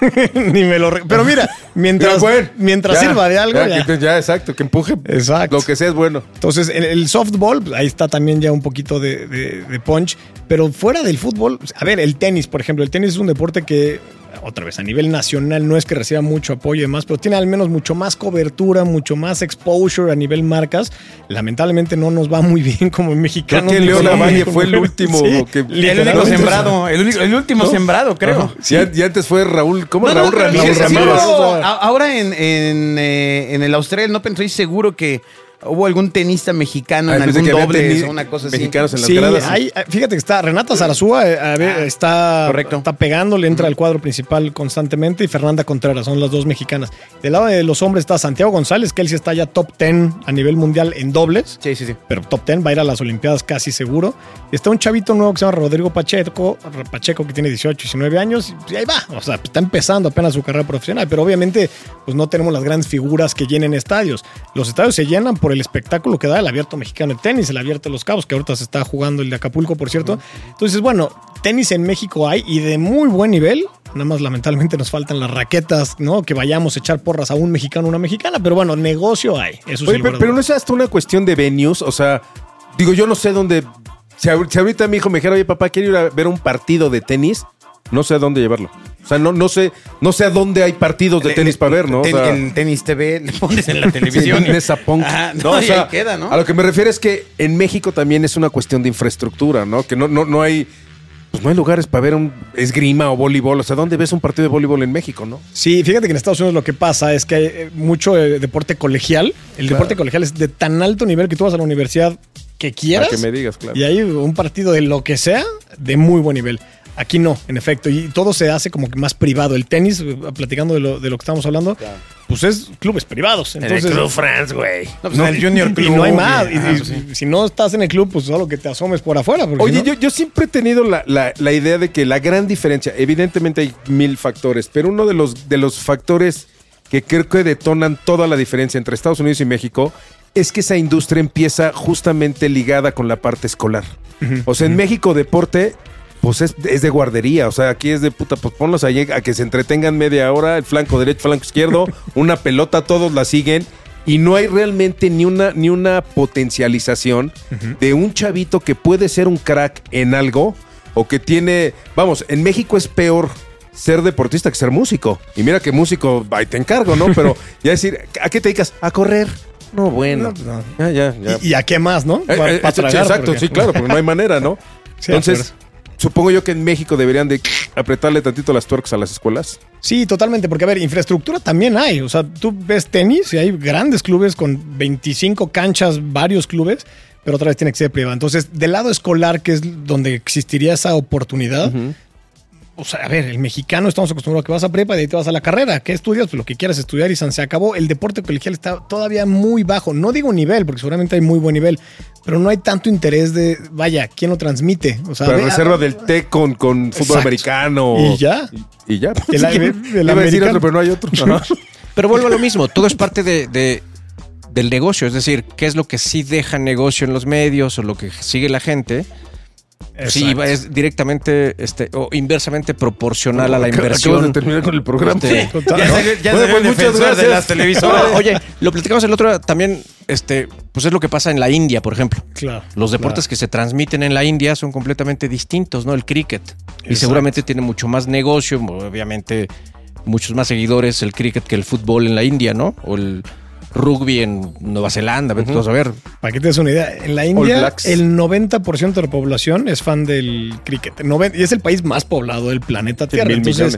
Ni me lo... Re... Pero mira, mientras, bueno, mientras ya, sirva de algo, ya. ya. Que, ya, exacto, que empuje. Exacto. Lo que sea es bueno. Entonces, el, el softball, pues, ahí está también ya un poquito de, de, de punch. Pero fuera del fútbol, a ver, el tenis, por ejemplo. El tenis es un deporte que... otra vez, a nivel nacional no es que reciba mucho apoyo y demás, pero tiene al menos mucho más cobertura, mucho más exposure a nivel marcas. Lamentablemente no nos va muy bien como mexicanos. Creo que Leo Lavalle fue el último. Sí, que, el único sembrado, el, único, el último ¿no? sembrado, creo. Uh-huh. Sí. Y antes fue Raúl, ¿cómo? No, Raúl no, Ramírez. Sí, Ramírez. sí, no, ahora en, en, eh, en el Australian Open estoy seguro que hubo algún tenista mexicano ah, en algún doble o una cosa así. Mexicanos en las sí, gradas. Hay, fíjate que está Renata Zarazúa, eh, a ver, ah, está, correcto. está pegándole, entra uh-huh. al cuadro principal constantemente, y Fernanda Contreras, son las dos mexicanas. Del lado de los hombres está Santiago González, que él sí está ya top diez a nivel mundial en dobles. Sí, sí, sí. Pero top diez, va a ir a las Olimpiadas casi seguro. Está un chavito nuevo que se llama Rodrigo Pacheco, Pacheco que tiene dieciocho, diecinueve años, y ahí va. O sea, está empezando apenas su carrera profesional, pero obviamente pues no tenemos las grandes figuras que llenen estadios. Los estadios se llenan por el espectáculo que da el Abierto Mexicano de Tenis, el Abierto de Los Cabos, que ahorita se está jugando el de Acapulco, por cierto. Entonces, bueno, tenis en México hay y de muy buen nivel. Nada más lamentablemente nos faltan las raquetas, ¿no? Que vayamos a echar porras a un mexicano o una mexicana, pero bueno, negocio hay. Eso Oye, sí, pero, pero no es hasta una cuestión de venues, o sea, digo, yo no sé dónde... Si ahorita mi hijo me dijera, oye, papá, quiero ir a ver un partido de tenis, no sé a dónde llevarlo. O sea, no, no sé, no sé a dónde hay partidos de tenis para ver, ¿no? Ten, o sea, en Tenis T V le pones en la televisión. Sí, en esa punk. Ajá, no, no, o sea, ahí queda, ¿no? A lo que me refiero es que en México también es una cuestión de infraestructura, ¿no? Que no, no, no hay... Pues no hay lugares para ver un esgrima o voleibol. O sea, ¿dónde ves un partido de voleibol en México, no? Sí, fíjate que en Estados Unidos lo que pasa es que hay mucho eh, deporte colegial. El claro. deporte colegial es de tan alto nivel que tú vas a la universidad que quieras. Para que me digas, claro. Y hay un partido de lo que sea de muy buen nivel. Aquí no, en efecto. Y todo se hace como que más privado. El tenis, platicando de lo, de lo que estamos hablando, claro. pues es clubes privados. Entonces, en el Club France, güey. No, pues no, en el Junior Club. Y no hay más. Y, ah, pues sí. Si no estás en el club, pues solo que te asomes por afuera. Oye, si no... yo, yo siempre he tenido la, la, la idea de que la gran diferencia, evidentemente hay mil factores, pero uno de los, de los factores que creo que detonan toda la diferencia entre Estados Unidos y México es que esa industria empieza justamente ligada con la parte escolar. Uh-huh. O sea, en uh-huh. México deporte... Pues es, es de guardería, o sea, aquí es de puta, pues ponlos ahí a que se entretengan media hora, el flanco derecho, flanco izquierdo, una pelota, todos la siguen, y no hay realmente ni una, ni una potencialización uh-huh. de un chavito que puede ser un crack en algo, o que tiene, vamos, en México es peor ser deportista que ser músico, y mira que músico, ahí te encargo, ¿no? Pero ya decir, ¿a qué te dedicas? A correr. No, bueno. No, no. Ya, ya, ya. ¿Y, ¿Y a qué más, no? Eh, eh, tragar, sí, exacto, porque... sí, claro, porque no hay manera, ¿no? Sí, entonces... Supongo yo que en México deberían de apretarle tantito las tuercas a las escuelas. Sí, totalmente, porque a ver, infraestructura también hay. O sea, tú ves tenis y hay grandes clubes con veinticinco canchas, varios clubes, pero otra vez tiene que ser privado. Entonces, del lado escolar, que es donde existiría esa oportunidad, uh-huh. o sea, a ver, el mexicano estamos acostumbrados a que vas a prepa y de ahí te vas a la carrera. ¿Qué estudias? Pues lo que quieras estudiar y se acabó. El deporte colegial está todavía muy bajo. No digo nivel, porque seguramente hay muy buen nivel, pero no hay tanto interés de, vaya, ¿quién lo transmite? O sea, pero ve, reserva a, del TEC con, con fútbol exacto. americano. Y ya. Y, y ya. El, el, el iba a decir otro, pero no hay otro. No. Pero vuelvo a lo mismo. Todo es parte de, de, del negocio. Es decir, ¿qué es lo que sí deja negocio en los medios o lo que sigue la gente? Exacto. Sí, es directamente este, o inversamente proporcional no, a la inversión. Acabas de terminar con el programa. Este, Total, ya salió, ya bueno, pues muchas gracias de las televisoras. Oye, lo platicamos el otro también, este, pues es lo que pasa en la India, por ejemplo. Claro. Los deportes claro. que se transmiten en la India son completamente distintos, ¿no? El cricket. Exacto. Y seguramente tiene mucho más negocio, obviamente muchos más seguidores el cricket que el fútbol en la India, ¿no? O el rugby en Nueva Zelanda, vete uh-huh. a ver. Para que te des una idea, en la India el noventa por ciento de la población es fan del cricket. Y es el país más poblado del planeta Tierra. Mil Entonces, millones.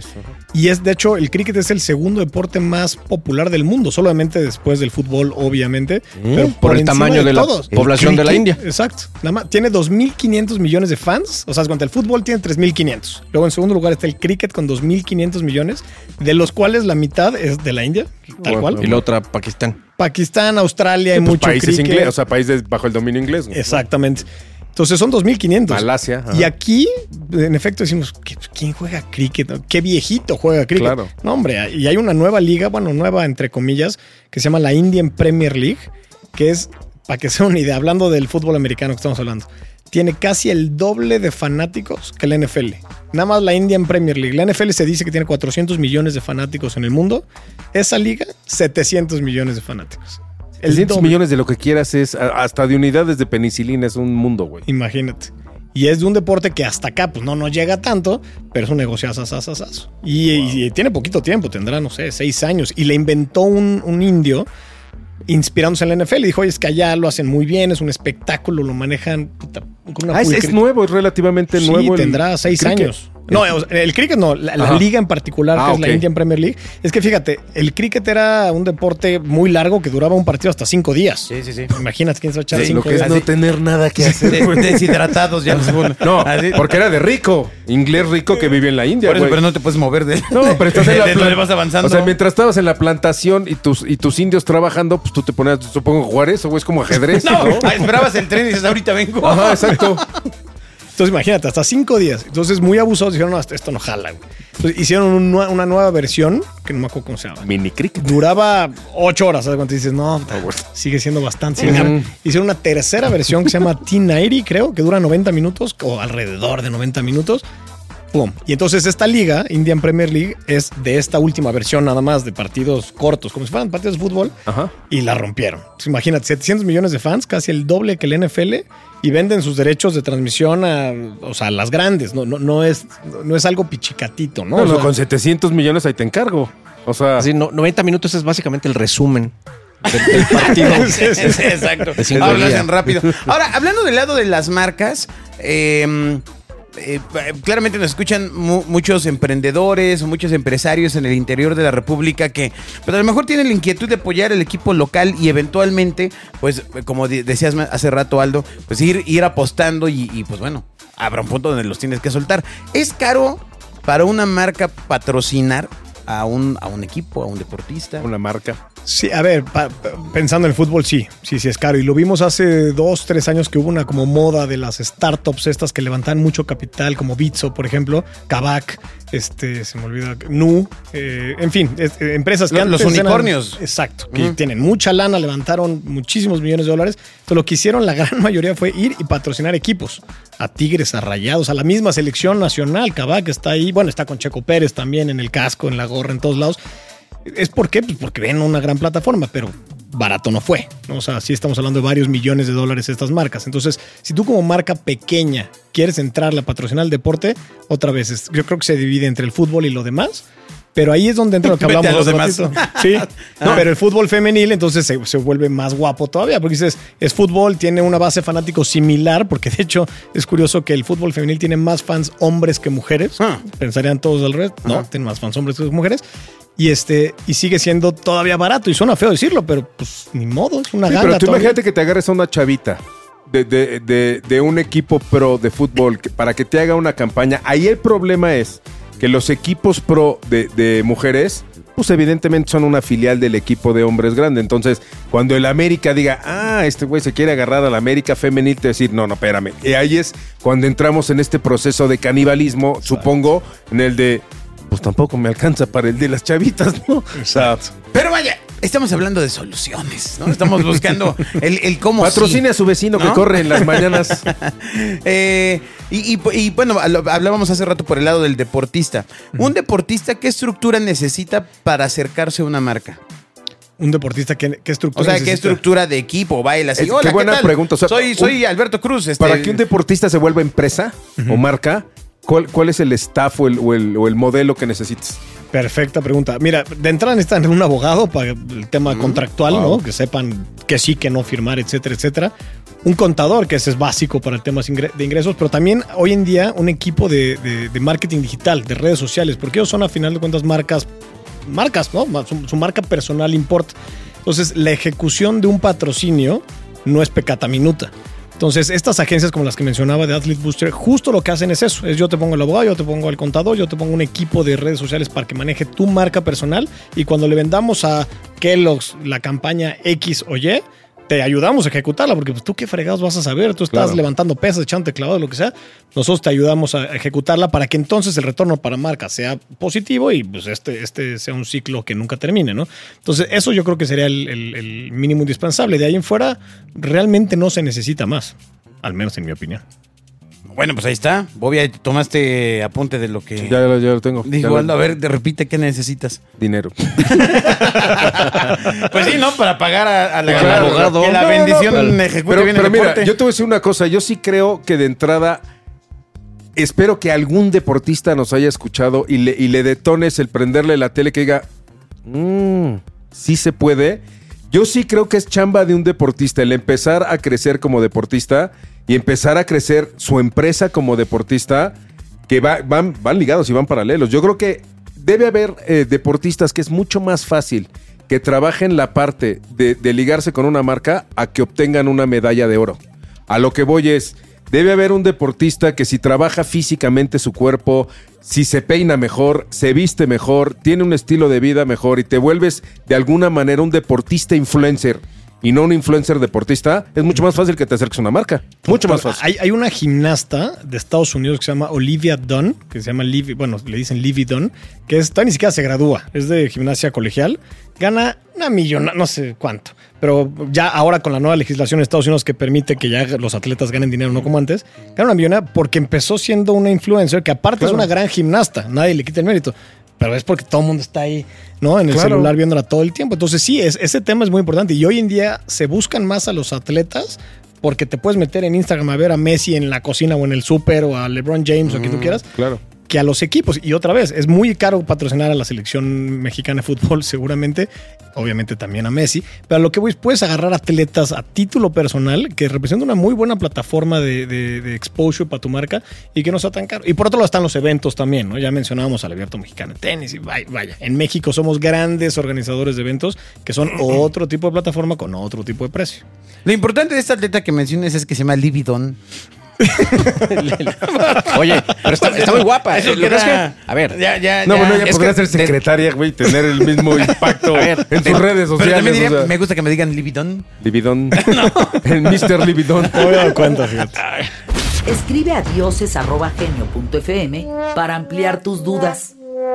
Y es, de hecho, el cricket es el segundo deporte más popular del mundo, solamente después del fútbol, obviamente. Mm, pero por el tamaño de, de la todos. población de la India. Exacto. Nada más, tiene dos mil quinientos millones de fans. O sea, cuando el fútbol tiene tres mil quinientos. Luego, en segundo lugar, está el cricket con dos mil quinientos millones, de los cuales la mitad es de la India, tal Bueno, cual. Y la otra, Pakistán. Pakistán, Australia, hay Pues mucho países cricket. ingleses, o sea, países bajo el dominio inglés. ¿no? Exactamente. Entonces son dos mil quinientos. Malasia. ajá. Y aquí, en efecto, decimos, ¿quién juega cricket? ¿Qué viejito juega cricket? Claro. No, hombre, y hay una nueva liga, bueno, nueva entre comillas, que se llama la Indian Premier League, que es, para que sea una idea, hablando del fútbol americano que estamos hablando, tiene casi el doble de fanáticos que la N F L. Nada más la Indian Premier League. La N F L se dice que tiene cuatrocientos millones de fanáticos en el mundo. Esa liga, setecientos millones de fanáticos. El trescientos doble. millones de lo que quieras es, a- hasta de unidades de penicilina es un mundo, güey. Imagínate. Y es de un deporte que hasta acá pues no nos llega tanto, pero es un negocio asasasasazo. Y, y- y tiene poquito tiempo, tendrá, no sé, seis años. Y le inventó un, un indio inspirándose en la N F L. Y dijo, oye, es que allá lo hacen muy bien, es un espectáculo, lo manejan puta, con una Ah, es, es pulcri- nuevo, es relativamente Sí, nuevo. el- tendrá el seis cricket. años. No, o sea, el cricket no, la, la Ajá. liga en particular, Ah, que es ok. la Indian Premier League. Es que fíjate, el cricket era un deporte muy largo que duraba un partido hasta cinco días. Sí, sí, sí. Imagínate quién se va a echar Sí, cinco Lo que es días. no tener nada que hacer. De- deshidratados ya. según. No, Así. porque era de rico. Inglés rico que vive en la India, Por eso, güey. pero no te puedes mover de. No, pero estás en la de donde plan- vas avanzando. O sea, mientras estabas en la plantación y tus, y tus indios trabajando, pues tú te ponías, supongo, a jugar eso, güey. Es como ajedrez, No, ¿no? ah, esperabas el tren y dices, ahorita vengo. Ajá, exacto. Entonces imagínate, hasta cinco días. Entonces muy abusados dijeron, no, esto no jala, güey. Entonces hicieron un nue- una nueva versión, que no me acuerdo cómo se llama. Mini cricket. Duraba ocho horas, ¿sabes cuánto? Dices, no, sigue siendo bastante. similar. Hicieron una tercera versión que se llama T noventa, creo, que dura noventa minutos, o alrededor de noventa minutos. Pum. Y entonces esta liga, Indian Premier League, es de esta última versión nada más, de partidos cortos, como si fueran partidos de fútbol, Ajá. y la rompieron. Entonces, imagínate, setecientos millones de fans, casi el doble que el N F L, y venden sus derechos de transmisión a, o sea, a las grandes. No, no, no, es, no es algo pichicatito, ¿no? No, O no, sea, con setecientos millones ahí te encargo. O sea, Así, no, noventa minutos es básicamente el resumen del, del partido. Sí, sí, sí, exacto. De cinco Ahora lo días. hacen rápido. Ahora, hablando del lado de las marcas, eh, eh, claramente nos escuchan mu- muchos emprendedores o muchos empresarios en el interior de la República que pero a lo mejor tienen la inquietud de apoyar el equipo local y eventualmente, pues, como de- decías ma- hace rato, Aldo, pues ir, ir apostando y, y, pues bueno, habrá un punto donde los tienes que soltar. ¿Es caro para una marca patrocinar a un, a un equipo, a un deportista? una marca. Sí, a ver, pa- pa- pensando en el fútbol, sí, sí, sí es caro. Y lo vimos hace dos, tres años que hubo una como moda de las startups estas que levantan mucho capital, como Bitso, por ejemplo, Kavak, este, se me olvida, Nu, eh, en fin, es- eh, empresas que Los- los antes eran- unicornios. exacto, que Ujú. tienen mucha lana, levantaron muchísimos millones de dólares. Entonces lo que hicieron la gran mayoría fue ir y patrocinar equipos, a Tigres, a Rayados, a la misma selección nacional. Kavak está ahí, bueno, está con Checo Pérez también en el casco, en la gorra, en todos lados. ¿Es por qué? Pues porque ven una gran plataforma, pero barato no fue, ¿no? O sea, sí estamos hablando de varios millones de dólares estas marcas. Entonces, si tú como marca pequeña quieres entrarle a patrocinar el deporte, otra vez, es- yo creo que se divide entre el fútbol y lo demás. Pero ahí es donde entra lo que Vete hablamos a los hace demás. ratito. Sí, no, pero el fútbol femenil entonces se, se vuelve más guapo todavía, porque dices, es fútbol, tiene una base fanático similar, porque de hecho es curioso que el fútbol femenil tiene más fans hombres que mujeres. Ah. Pensarían todos al revés. No, Ajá. tiene más fans hombres que mujeres. Y este, y sigue siendo todavía barato. Y suena feo decirlo, pero pues ni modo, es una Sí, ganga. pero tú todavía. imagínate que te agarres a una chavita de, de- de- de un equipo pro de fútbol que- para que te haga una campaña. Ahí el problema es que los equipos pro de, de mujeres, pues evidentemente son una filial del equipo de hombres grande. Entonces, cuando el América diga, ah, este güey se quiere agarrar a la América femenil, te va a decir, no, no, espérame. Y ahí es cuando entramos en este proceso de canibalismo, supongo, en el de, pues tampoco me alcanza para el de las chavitas, ¿no? O sea, Pero vaya, estamos hablando de soluciones, ¿no? Estamos buscando el, el cómo patrocine sí, a su vecino ¿no? que corre en las mañanas. Eh, y, y- y, bueno, lo- hablábamos hace rato por el lado del deportista. Un deportista, ¿qué estructura necesita para acercarse a una marca? Un deportista, ¿qué, qué estructura O sea, ¿qué necesita? estructura de equipo? Baila así. Es- Hola, qué ¿qué buena tal? pregunta. O sea, soy, un- soy Alberto Cruz. este- Para que un deportista se vuelva empresa o marca, ¿cuál, cuál es el staff o el, o el- o el modelo que necesitas? Perfecta pregunta. Mira, de entrada necesitan un abogado para el tema contractual, Wow. ¿no? Que sepan que sí, que no firmar, etcétera, etcétera. un contador, que ese es básico para el tema de ingresos, pero también hoy en día un equipo de, de, de marketing digital, de redes sociales, porque ellos son a final de cuentas marcas, marcas, ¿no? Su, su marca personal importa. Entonces, la ejecución de un patrocinio no es pecata minuta. Entonces, estas agencias como las que mencionaba de Athlete Booster, justo lo que hacen es eso. Es yo te pongo el abogado, yo te pongo el contador, yo te pongo un equipo de redes sociales para que maneje tu marca personal y cuando le vendamos a Kellogg's la campaña X o Y, te ayudamos a ejecutarla porque pues, tú qué fregados vas a saber. Tú estás Claro. levantando pesas, echándote clavado, lo que sea. Nosotros te ayudamos a ejecutarla para que entonces el retorno para marca sea positivo y pues este, este sea un ciclo que nunca termine, ¿no? Entonces, eso yo creo que sería el, el, el mínimo indispensable. De ahí en fuera, realmente no se necesita más. Al menos en mi opinión. Bueno, pues ahí está. Bobia, tomaste apunte de lo que Sí, ya, lo- ya lo tengo. Ya dijo lo- Aldo. A ver, te repite, ¿qué necesitas? Dinero. Pues sí, ¿no? Para pagar a, a la, Claro. abogado. que la No, no, no, bendición pero- ejecute Pero, bien pero el mira, deporte. yo te voy a decir una cosa. Yo sí creo que de entrada espero que algún deportista nos haya escuchado y le, y le detones el prenderle la tele que diga, mmm, sí se puede. Yo sí creo que es chamba de un deportista el empezar a crecer como deportista y empezar a crecer su empresa como deportista, que va- van, van ligados y van paralelos. Yo creo que debe haber eh, deportistas que es mucho más fácil que trabajen la parte de, de ligarse con una marca a que obtengan una medalla de oro. A lo que voy es, debe haber un deportista que si trabaja físicamente su cuerpo, si se peina mejor, se viste mejor, tiene un estilo de vida mejor y te vuelves de alguna manera un deportista influencer y no un influencer deportista, es mucho más fácil que te acerques a una marca. Mucho más fácil. Hay, hay una gimnasta de Estados Unidos que se llama Olivia Dunn, que se llama Livy, bueno, le dicen Livy Dunn, que es, todavía ni siquiera se gradúa, es de gimnasia colegial, gana una millona, no sé cuánto, pero ya ahora con la nueva legislación de Estados Unidos que permite que ya los atletas ganen dinero, no como antes, gana una millona porque empezó siendo una influencer que aparte Claro. es una gran gimnasta, nadie le quita el mérito. Pero es porque todo el mundo está ahí, ¿no? En el Claro. celular viéndola todo el tiempo. Entonces sí, es, ese tema es muy importante. Y hoy en día se buscan más a los atletas porque te puedes meter en Instagram a ver a Messi en la cocina o en el súper o a LeBron James o quien tú quieras, Claro. que a los equipos. Y otra vez, es muy caro patrocinar a la selección mexicana de fútbol seguramente, obviamente también a Messi, pero a lo que voy es, puedes agarrar atletas a título personal que representan una muy buena plataforma de, de, de exposure para tu marca y que no sea tan caro. Y por otro lado están los eventos también, ¿no? Ya mencionábamos al Abierto Mexicano de Tenis y vaya, vaya, en México somos grandes organizadores de eventos que son otro tipo de plataforma con otro tipo de precio. Lo importante de esta atleta que mencionas es que se llama Livy Dunn. Oye, pero está, está muy guapa. Eso Lo que queda- es que, a ver, Ya, ya, No, ya. bueno, ya es podría que ser secretaria, güey, tener el mismo impacto A ver, en pero- sus redes Pero sociales. también diría, o sea. me gusta que me digan Livy Dunn. Libidón. El mister Libidón. No me he dado cuenta, fíjate. Escribe a dioses arroba genio punto f m para ampliar tus dudas.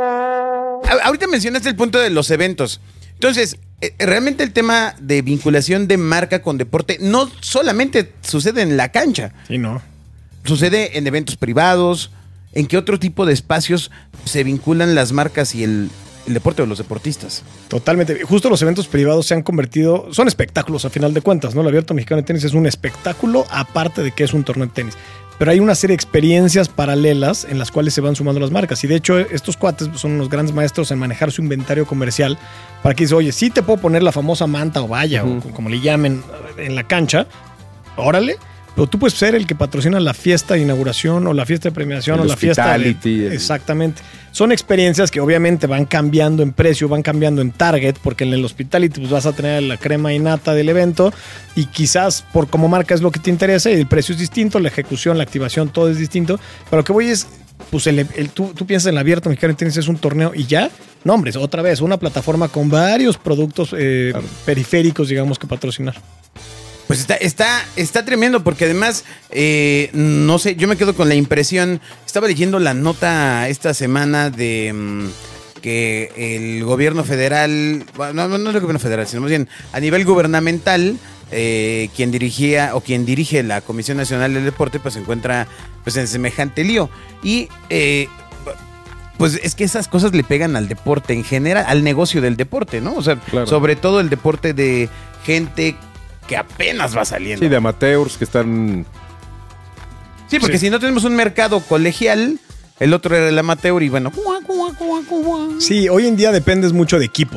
A- Ahorita mencionaste el punto de los eventos. Entonces, eh, realmente el tema de vinculación de marca con deporte no solamente sucede en la cancha, Sí, no. sucede en eventos privados. ¿En qué otro tipo de espacios se vinculan las marcas y el, el deporte o los deportistas? Totalmente. Justo los eventos privados se han convertido, son espectáculos a final de cuentas, ¿no? El Abierto Mexicano de Tenis es un espectáculo aparte de que es un torneo de tenis. Pero hay una serie de experiencias paralelas en las cuales se van sumando las marcas. Y de hecho, estos cuates son unos grandes maestros en manejar su inventario comercial para que dice, oye, sí te puedo poner la famosa manta o valla, o como le llamen, en la cancha, órale. Pero tú puedes ser el que patrocina la fiesta de inauguración o la fiesta de premiación El o la fiesta de... hospitality, el- Exactamente. Son experiencias que obviamente van cambiando en precio, van cambiando en target, porque en el hospitality pues, vas a tener la crema y nata del evento y quizás por como marca es lo que te interesa y el precio es distinto, la ejecución, la activación, todo es distinto. Pero lo que voy es, pues el, el- tú, tú piensas en el Abierto Mexicano de Tenis es un torneo y ya. No, hombre, es otra vez una plataforma con varios productos eh, periféricos, digamos, que patrocinar. Pues está, está, está tremendo porque además, eh, no sé, yo me quedo con la impresión, estaba leyendo la nota esta semana de mm, que el gobierno federal, bueno, no, no es el gobierno federal, sino más bien a nivel gubernamental, eh, quien dirigía o quien dirige la Comisión Nacional del Deporte, pues se encuentra pues en semejante lío. Y eh, pues es que esas cosas le pegan al deporte en general, al negocio del deporte, ¿no? O sea, Claro. sobre todo el deporte de gente que apenas va saliendo. Sí, de amateurs que están. Sí, porque Sí. si no tenemos un mercado colegial, el otro era el amateur y bueno. cuá, cuá, cuá, cuá. Sí, hoy en día dependes mucho de equipos.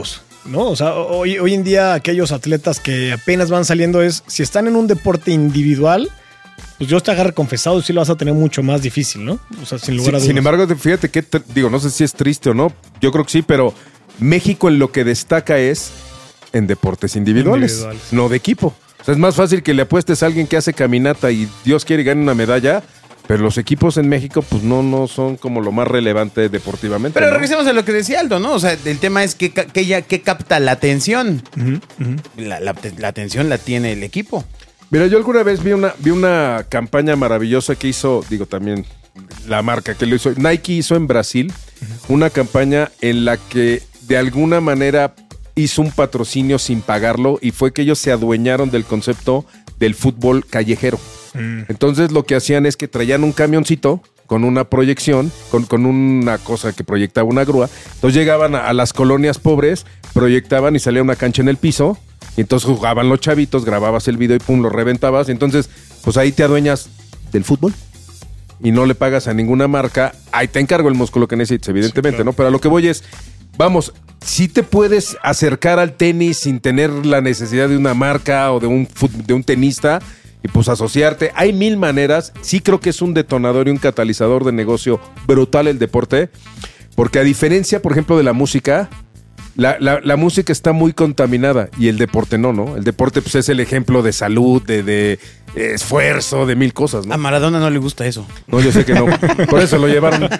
¿no? O sea, hoy, hoy en día aquellos atletas que apenas van saliendo es, si están en un deporte individual, pues yo te agarro confesado, sí lo vas a tener mucho más difícil, ¿no? O sea, sin lugar a dudas. Sin embargo, fíjate que, digo, no sé si es triste o no, yo creo que sí, pero México en lo que destaca es en deportes individuales, individuales. no de equipo. O sea, es más fácil que le apuestes a alguien que hace caminata y Dios quiere gane una medalla, pero los equipos en México, pues no, no son como lo más relevante deportivamente. Pero ¿no? regresemos a lo que decía Aldo, ¿no? O sea, el tema es que, que, ya, que capta la atención. Uh-huh, uh-huh. La, la, la atención la tiene el equipo. Mira, yo alguna vez vi una, vi una campaña maravillosa que hizo, digo también la marca que lo hizo, Nike hizo en Brasil, uh-huh. una campaña en la que de alguna manera hizo un patrocinio sin pagarlo y fue que ellos se adueñaron del concepto del fútbol callejero. Mm. Entonces lo que hacían es que traían un camioncito con una proyección, con, con una cosa que proyectaba una grúa. Entonces llegaban a, a las colonias pobres, proyectaban y salía una cancha en el piso. Y entonces jugaban los chavitos, grababas el video y pum, lo reventabas. Y entonces, pues ahí te adueñas del fútbol y no le pagas a ninguna marca. Ahí te encargo el músculo que necesites, evidentemente, sí, claro. ¿no? Pero a lo que voy es, vamos, sí te puedes acercar al tenis sin tener la necesidad de una marca o de un, de un tenista y pues asociarte. Hay mil maneras. Sí creo que es un detonador y un catalizador de negocio brutal el deporte, porque a diferencia, por ejemplo, de la música, la, la, la música está muy contaminada y el deporte no, ¿no? El deporte pues es el ejemplo de salud, de, de esfuerzo, de mil cosas, ¿no? A Maradona no le gusta eso. No, yo sé que no. Por eso lo llevaron. No,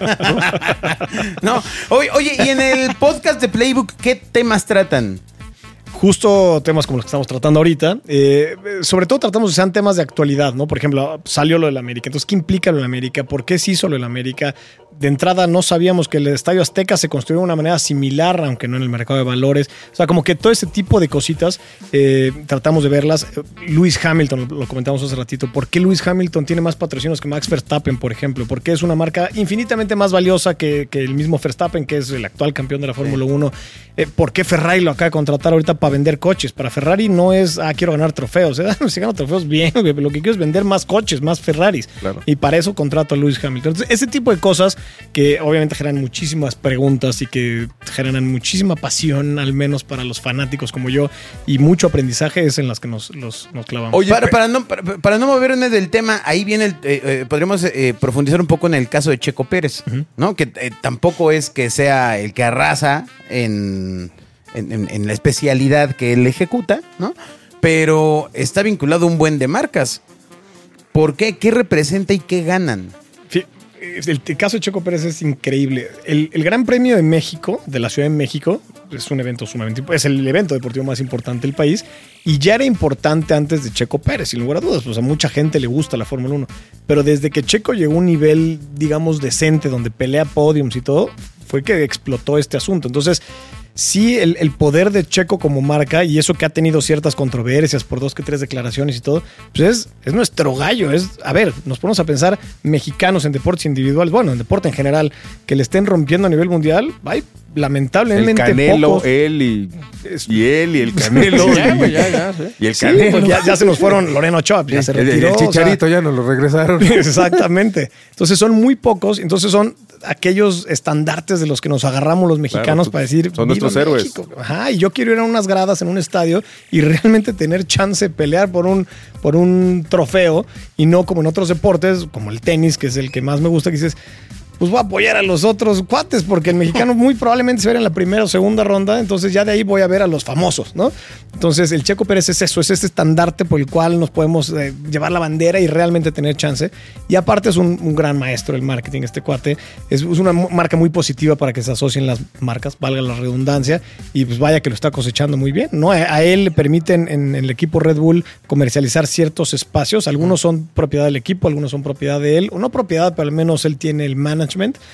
no. Oye, oye, y en el podcast de Playbook, ¿qué temas tratan? Justo temas como los que estamos tratando ahorita. Eh, sobre todo tratamos de sean temas de actualidad, ¿no? Por ejemplo, salió lo del América. Entonces, ¿qué implica lo del América? ¿Por qué se hizo lo del América? De entrada no sabíamos que el Estadio Azteca se construyó de una manera similar, aunque no en el mercado de valores. O sea, como que todo ese tipo de cositas eh, tratamos de verlas. Lewis Hamilton, lo comentamos hace ratito. ¿Por qué Lewis Hamilton tiene más patrocinios que Max Verstappen, por ejemplo? Porque es una marca infinitamente más valiosa que, que el mismo Verstappen, que es el actual campeón de la Fórmula sí. uno. Eh, ¿Por qué Ferrari lo acaba de contratar ahorita para vender coches? Para Ferrari no es, ah, quiero ganar trofeos. ¿eh? Si gano trofeos, bien. Lo que quiero es vender más coches, más Ferraris. Claro. Y para eso contrato a Lewis Hamilton. Entonces, ese tipo de cosas que obviamente generan muchísimas preguntas y que generan muchísima pasión, al menos para los fanáticos como yo, y mucho aprendizaje es en las que nos, los, nos clavamos. Oye, para, para, no, para, para no movernos del tema, ahí viene, el, eh, eh, podríamos eh, profundizar un poco en el caso de Checo Pérez, uh-huh. ¿no? Que eh, tampoco es que sea el que arrasa en, en, en, en la especialidad que él ejecuta, ¿no? Pero está vinculado a un buen de marcas. ¿Por qué? ¿Qué representa y qué ganan? El, el caso de Checo Pérez es increíble. El, el Gran Premio de México, de la Ciudad de México, es un evento sumamente, es el evento deportivo más importante del país y ya era importante antes de Checo Pérez, sin lugar a dudas. Pues a mucha gente le gusta la Fórmula uno, pero desde que Checo llegó a un nivel, digamos, decente, donde pelea podiums y todo, fue que explotó este asunto. Entonces, sí, el, el poder de Checo como marca y eso que ha tenido ciertas controversias por dos que tres declaraciones y todo, pues es, es nuestro gallo. Es, a ver, nos ponemos a pensar mexicanos en deportes individuales, bueno, en deporte en general, que le estén rompiendo a nivel mundial, hay lamentablemente el Canelo, pocos. él y, y él y el Canelo. ya, ya, ya, ya, sí. Y el sí, Canelo. pues ya, ya se nos fueron Loreno Ochoa, ya se retiró. El, el Chicharito o sea, ya nos lo regresaron. Exactamente. Entonces son muy pocos, entonces son aquellos estandartes de los que nos agarramos los mexicanos, claro, para decir son nuestros héroes. México. Ajá, y yo quiero ir a unas gradas en un estadio y realmente tener chance de pelear por un, por un trofeo y no como en otros deportes, como el tenis, que es el que más me gusta, que dices, pues voy a apoyar a los otros cuates, porque el mexicano muy probablemente se verá en la primera o segunda ronda, entonces ya de ahí voy a ver a los famosos, ¿no? Entonces el Checo Pérez es eso, es este estandarte por el cual nos podemos eh, llevar la bandera y realmente tener chance. Y aparte es un, un gran maestro del marketing, este cuate. Es, es una marca muy positiva para que se asocien las marcas, valga la redundancia, y pues vaya que lo está cosechando muy bien, ¿no? A, a él le permiten en, en el equipo Red Bull comercializar ciertos espacios, algunos son propiedad del equipo, algunos son propiedad de él, o no propiedad, pero al menos él tiene el management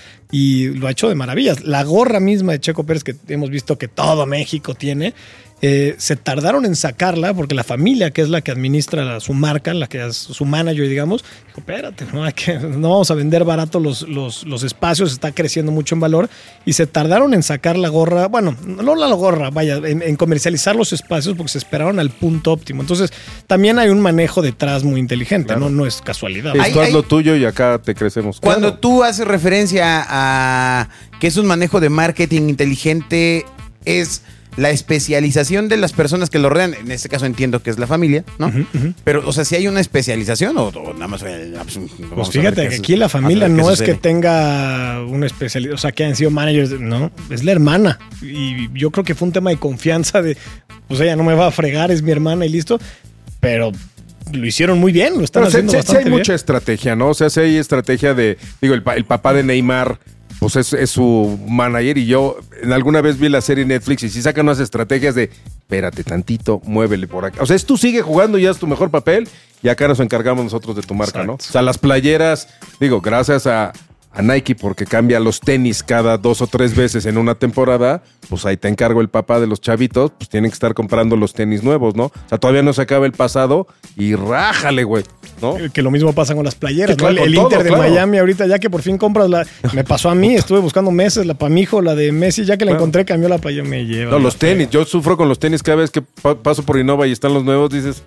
y lo ha hecho de maravillas. La gorra misma de Checo Pérez, que hemos visto que todo México tiene, eh, se tardaron en sacarla porque la familia, que es la que administra su marca, la que es su manager, digamos, dijo, espérate, no, hay que, no vamos a vender barato los, los, los espacios, está creciendo mucho en valor, y se tardaron en sacar la gorra, bueno, no la gorra, vaya, en, en comercializar los espacios porque se esperaron al punto óptimo. Entonces, también hay un manejo detrás muy inteligente, claro. no, no es casualidad. Sí, tú haz lo tuyo y acá te crecemos. Cuando claro. tú haces referencia a que es un manejo de marketing inteligente, es la especialización de las personas que lo rodean, en este caso entiendo que es la familia, ¿no? Uh-huh, uh-huh. Pero, o sea, si hay una especialización o, o nada más... Eh, pues fíjate que aquí la familia no es que tenga una especialidad, o sea, que hayan sido managers, no, es la hermana. Y yo creo que fue un tema de confianza de, pues ella no me va a fregar, es mi hermana y listo, pero... Lo hicieron muy bien, lo están Pero haciendo sí, bastante sí hay bien. mucha estrategia, ¿no? O sea, sí hay estrategia de... Digo, el, el papá de Neymar, pues es, es su manager y yo en alguna vez vi la serie Netflix y sí sacan unas estrategias de... Espérate tantito, muévele por acá. O sea, es tú sigue jugando y haz tu mejor papel y acá nos encargamos nosotros de tu marca, Exacto. ¿no? O sea, las playeras, digo, gracias a... a Nike porque cambia los tenis cada dos o tres veces en una temporada, pues ahí te encargo el papá de los chavitos, pues tienen que estar comprando los tenis nuevos, ¿no? O sea, todavía no se acaba el pasado y rájale, güey, ¿no? Que lo mismo pasa con las playeras, claro, ¿no? El, el todo, Inter de claro. Miami ahorita, ya que por fin compras la... Me pasó a mí, estuve buscando meses, la para mi hijo, la de Messi, ya que la claro. encontré, cambió la playera, me lleva. No, los tenis, yo sufro con los tenis cada vez que pa- paso por Innova y están los nuevos, dices...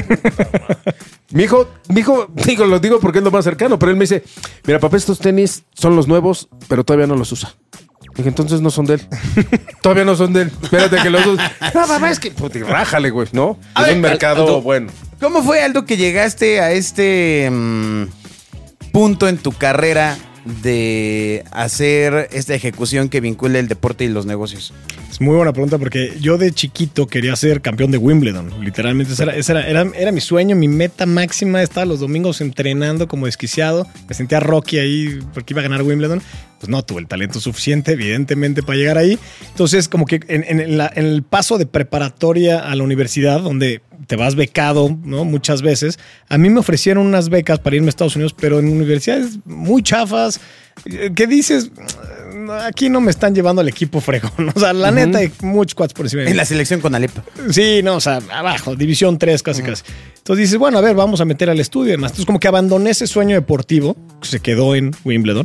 Mi hijo, mi hijo, digo, lo digo porque es lo más cercano, pero él me dice, mira, papá, estos tenis son los nuevos, pero todavía no los usa. Dije, entonces no son de él. Todavía no son de él. Espérate que los usa. No, papá, es que, pues, rájale, güey, ¿no? A es ver, un mercado Aldo, bueno. ¿Cómo fue, Aldo, que llegaste a este mmm, punto en tu carrera de hacer esta ejecución que vincula el deporte y los negocios? Es muy buena pregunta porque yo de chiquito quería ser campeón de Wimbledon. Literalmente ese era, ese era, era, era mi sueño, mi meta máxima. Estaba los domingos entrenando como desquiciado. Me sentía Rocky ahí porque iba a ganar Wimbledon. Pues no tuve el talento suficiente, evidentemente, para llegar ahí. Entonces, como que en, en, la, en el paso de preparatoria a la universidad, donde te vas becado, ¿no? Muchas veces, a mí me ofrecieron unas becas para irme a Estados Unidos, pero en universidades muy chafas. ¿Qué dices? Aquí no me están llevando al equipo fregón. O sea, la uh-huh. neta, hay muchos cuates por encima. En la selección con Alepa. Sí, no, o sea, abajo, división tres casi uh-huh. casi. Entonces dices, bueno, a ver, vamos a meter al estudio y demás. Entonces como que abandoné ese sueño deportivo, que se quedó en Wimbledon.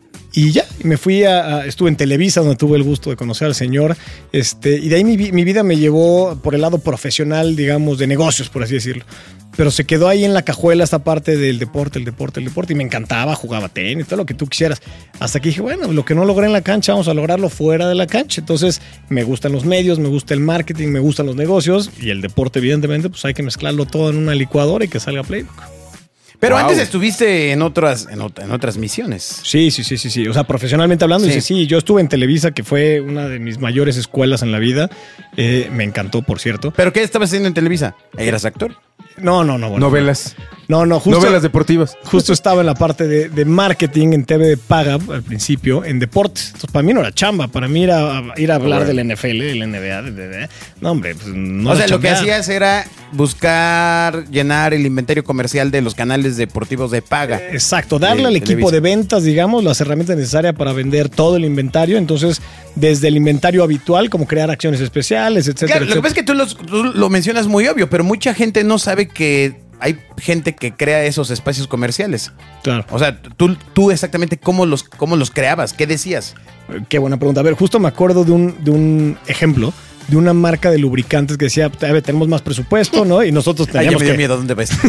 Y ya, me fui a, a... Estuve en Televisa, donde tuve el gusto de conocer al señor. Este, y de ahí mi, mi vida me llevó por el lado profesional, digamos, de negocios, por así decirlo. Pero se quedó ahí en la cajuela esta parte del deporte, el deporte, el deporte. Y me encantaba, jugaba tenis, todo lo que tú quisieras. Hasta que dije, bueno, lo que no logré en la cancha, vamos a lograrlo fuera de la cancha. Entonces, me gustan los medios, me gusta el marketing, me gustan los negocios. Y el deporte, evidentemente, pues hay que mezclarlo todo en una licuadora y que salga Playbook. Pero wow. antes estuviste en otras, en, ot- en otras misiones. Sí, sí, sí, sí, sí. O sea, profesionalmente hablando, sí. Dice, sí, yo estuve en Televisa, que fue una de mis mayores escuelas en la vida. Eh, me encantó, por cierto. ¿Pero qué estabas haciendo en Televisa? ¿Eras actor? No, no, no. Bueno, Novelas. No, no, justo. Novelas deportivas. Justo estaba en la parte de, de marketing en T V de paga al principio, en deportes. Entonces, para mí no era chamba. Para mí era ir a hablar bueno. del N F L, del N B A. De, de, de. No, hombre, pues no. O sea, lo que hacías era buscar llenar el inventario comercial de los canales deportivos de paga. Eh, exacto. Darle al equipo de ventas, digamos, las herramientas necesarias para vender todo el inventario. Entonces, desde el inventario habitual, como crear acciones especiales, etcétera. Claro, etcétera. Lo que pasa es que tú, los, tú lo mencionas muy obvio, pero mucha gente no sabe que hay gente que crea esos espacios comerciales. Claro. O sea, tú, tú exactamente cómo los, cómo los creabas, ¿qué decías? Qué buena pregunta. A ver, justo me acuerdo de un, de un ejemplo de una marca de lubricantes que decía, a ver, tenemos más presupuesto, ¿no? Y nosotros teníamos Ay, ya me dio que... miedo, ¿dónde ves?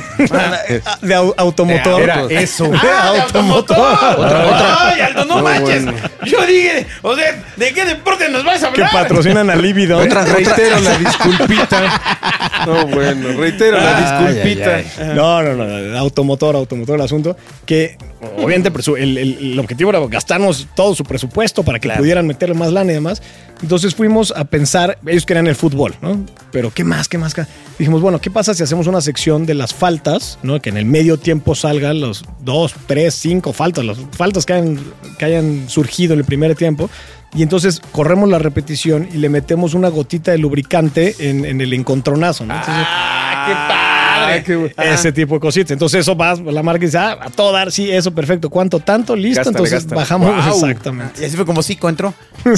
de au- automotor. Era eso. Ah, de automotor. Otra, otra. Ay, Aldo, no, no manches. Bueno. Yo dije, o sea, ¿de qué deporte nos vas a hablar? Que patrocinan a Libido. Otra, reitero la disculpita. No, bueno, reitero ay, la disculpita. Ay, ay. No, no, no, automotor, automotor el asunto. Que obviamente el, el, el objetivo era gastarnos todo su presupuesto para que claro. pudieran meterle más lana y demás. Entonces fuimos a pensar, ellos querían el fútbol, ¿no? Pero ¿qué más? ¿Qué más? Dijimos, bueno, ¿qué pasa si hacemos una sección de las faltas, ¿no? Que en el medio tiempo salgan los dos, tres, cinco faltas, las faltas que hayan, que hayan surgido en el primer tiempo. Y entonces corremos la repetición y le metemos una gotita de lubricante en, en el encontronazo, ¿no? Entonces, ¡ah, qué padre! Ese Ajá. tipo de cositas. Entonces eso va, la marca dice, ah, a todo dar, sí, eso, perfecto. ¿Cuánto? ¿Tanto? Listo. Gástale, entonces gástale. Bajamos. Wow. Exactamente. Y así fue como Zico entró.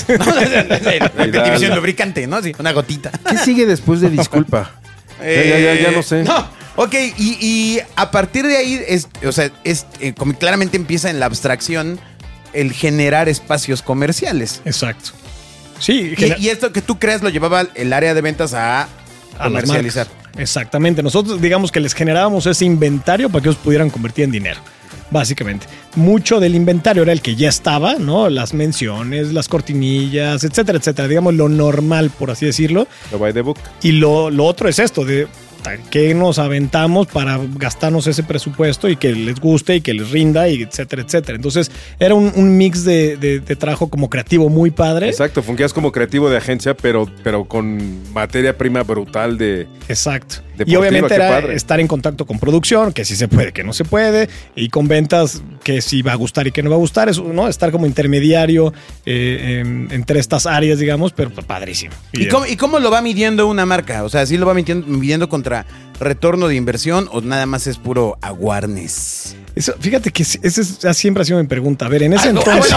Repetición lubricante, ¿no? Sí, una gotita. ¿Qué sigue después de disculpa? Eh, ya, ya, ya, ya no sé. No. Ok, y, y a partir de ahí, es, o sea, es, eh, como claramente empieza en la abstracción el generar espacios comerciales. Exacto. Sí. Y, y esto que tú creas lo llevaba el área de ventas a, a comercializar. Exactamente. Nosotros, digamos que les generábamos ese inventario para que ellos pudieran convertir en dinero. básicamente. Mucho del inventario era el que ya estaba, ¿no? Las menciones, las cortinillas, etcétera, etcétera. Digamos lo normal, por así decirlo. Lo by the book. Y lo, lo otro es esto, de que nos aventamos para gastarnos ese presupuesto y que les guste y que les rinda, y etcétera, etcétera. Entonces era un, un mix de, de, de trabajo como creativo muy padre. Exacto, fungías como creativo de agencia, pero, pero con materia prima brutal de... Exacto. Deportiva, y obviamente era padre. estar en contacto con producción, que sí se puede, que no se puede, y con ventas, que sí va a gustar y que no va a gustar, eso, ¿no? Estar como intermediario eh, en, entre estas áreas, digamos, pero padrísimo. ¿Y cómo, ¿Y cómo lo va midiendo una marca? O sea, ¿sí lo va midiendo, midiendo contra retorno de inversión o nada más es puro awareness? Eso, fíjate que esa siempre ha sido mi pregunta. A ver, en ese Ah, no, entonces...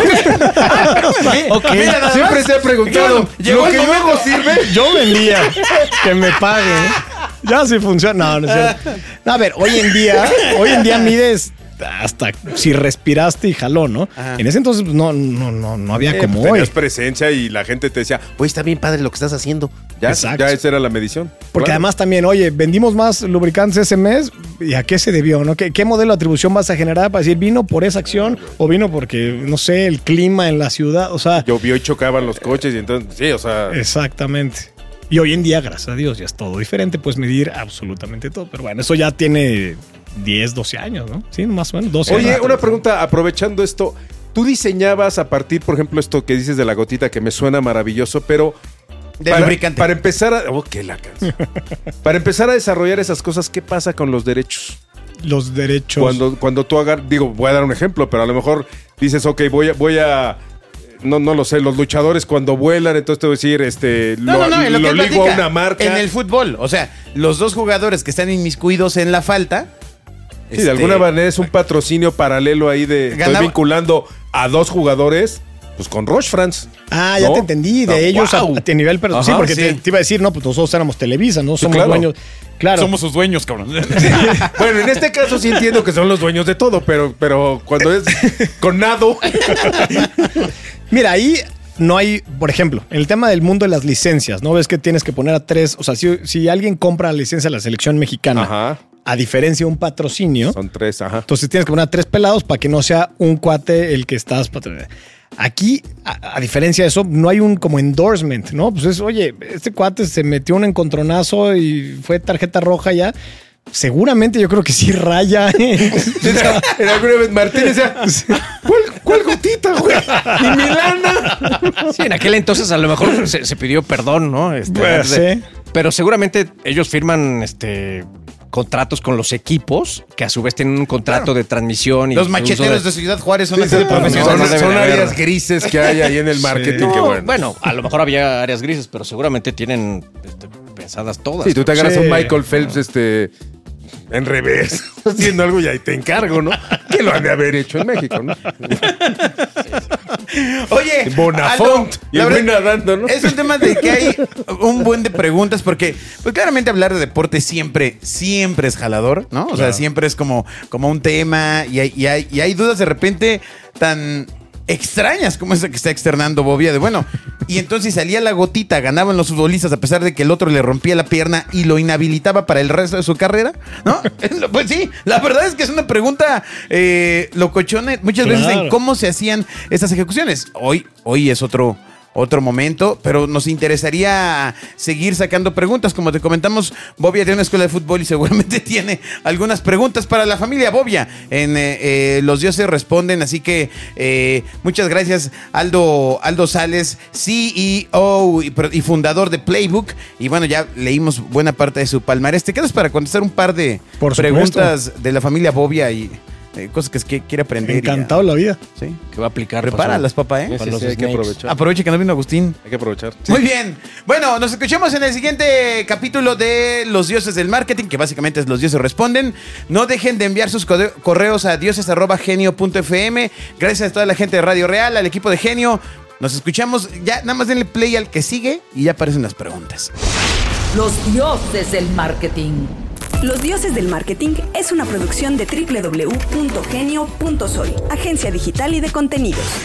bueno, Ok. Mira, nada Siempre más. se ha preguntado, Llegó ¿lo el que yo momento. hago sirve? Yo vendía que me paguen. Ya sí funciona. No, no es cierto. No, a ver, hoy en día, hoy en día mides hasta si respiraste y jaló, ¿no? Ajá. En ese entonces pues, no, no, no, no había Eh, como pues, hoy. tenías presencia y la gente te decía, oye, está bien padre lo que estás haciendo. Ya, Exacto. ya esa era la medición. Porque Claro. además también, oye, vendimos más lubricantes ese mes, ¿y a qué se debió, no? ¿Qué, qué modelo de atribución vas a generar para decir vino por esa acción o vino porque, no sé, el clima en la ciudad? O sea, Llovió y chocaban los coches y entonces, sí, o sea... exactamente. Y hoy en día, gracias a Dios, ya es todo diferente, puedes medir absolutamente todo. Pero bueno, eso ya tiene diez, doce años, ¿no? Sí, más o menos, doce Oye, años. una pregunta, aprovechando esto, tú diseñabas a partir, por ejemplo, esto que dices de la gotita, que me suena maravilloso, pero... De para, lubricante. para empezar a... Oh, qué la canción. Para empezar a desarrollar esas cosas, ¿qué pasa con los derechos? Los derechos. Cuando, cuando tú agarras, digo, voy a dar un ejemplo, pero a lo mejor dices, ok, voy a, voy a, no, no lo sé, los luchadores cuando vuelan, entonces te voy a decir, este, No, lo, no, no, en lo, lo que él ligo a platica, una marca. En el fútbol, o sea, los dos jugadores que están inmiscuidos en la falta. Sí, de alguna manera es un patrocinio paralelo ahí de, Ganaba- estoy vinculando a dos jugadores, pues con Roche France. Ah, ya ¿No? te entendí, de Ah, ellos a- wow. a, nivel personal. Sí, Ajá, porque sí. Te, te iba a decir, no, pues nosotros éramos Televisa, ¿no? Somos claro. dueños. Claro. sus dueños, cabrón. Bueno, en este caso sí entiendo que son los dueños de todo, pero, pero cuando es con nado, Mira, ahí no hay, por ejemplo, en el tema del mundo de las licencias, ¿no? Ves que tienes que poner a tres, o sea, si, si alguien compra la licencia de la selección mexicana, ajá, a diferencia de un patrocinio, son tres, ajá. entonces tienes que poner a tres pelados para que no sea un cuate el que estás patrocinando. Aquí, a, a diferencia de eso, no hay un como endorsement, ¿no? Pues es, oye, este cuate se metió un encontronazo y fue tarjeta roja ya. Seguramente yo creo que sí raya. En alguna vez Martín decía, ¿cuál, cuál gotita, güey? Y mi lana. Sí, en aquel entonces a lo mejor se, se pidió perdón, ¿no? Este, Pues, antes de- sí. Pero seguramente ellos firman este contratos con los equipos que a su vez tienen un contrato de transmisión y Los uso macheteros de Ciudad Juárez son Sí, así sí, de pero profesionales. no son, deben son haber. áreas grises que hay ahí en el marketing. No, Que bueno. bueno. a lo mejor había áreas grises, pero seguramente tienen este, pensadas todas. Sí, tú te agarras Sí. un Michael Phelps este, en revés, haciendo algo y ahí te encargo, ¿no? Que lo han de haber hecho en México, ¿no? Oye, Bonafont Aldo, y la el güey verdad, nadando, ¿no? Es un tema de que hay un buen de preguntas porque, pues claramente hablar de deporte siempre, siempre es jalador, ¿no? O sea, siempre es como, como un tema y hay, y, hay, y hay dudas de repente tan extrañas como esa que está externando Bobia de bueno. Y entonces salía la gotita, ganaban los futbolistas a pesar de que el otro le rompía la pierna y lo inhabilitaba para el resto de su carrera, ¿no? Pues sí, la verdad es que es una pregunta eh, locochona muchas veces Claro. en cómo se hacían estas ejecuciones. Hoy, hoy es otro, otro momento, pero nos interesaría seguir sacando preguntas. Como te comentamos, Bobia tiene una escuela de fútbol y seguramente tiene algunas preguntas para la familia Bobia. En eh, eh, Los Dioses Responden, así que eh, muchas gracias Aldo, Aldo Sales, C E O y, y fundador de Playbook. Y bueno, ya leímos buena parte de su palmarés. ¿Te quedas para contestar un par de Por preguntas de la familia Bobia y eh, cosas que, que quiere aprender? Encantado la vida. Y ya? Sí. Que va a aplicar. Prepáralas, papá, ¿eh? Sí, para sí, los sí, hay que snakes. aprovechar. Aproveche que no vino Agustín. Hay que aprovechar. Muy bien. Bueno, nos escuchamos en el siguiente capítulo de Los Dioses del Marketing, que básicamente es Los Dioses Responden. No dejen de enviar sus code- correos a dioses arroba genio punto f m. Gracias a toda la gente de Radio Real, al equipo de Genio. Nos escuchamos. Ya nada más denle play al que sigue y ya aparecen las preguntas. Los dioses del marketing. Los Dioses del Marketing es una producción de doble u doble u doble u punto genio punto soy, agencia digital y de contenidos.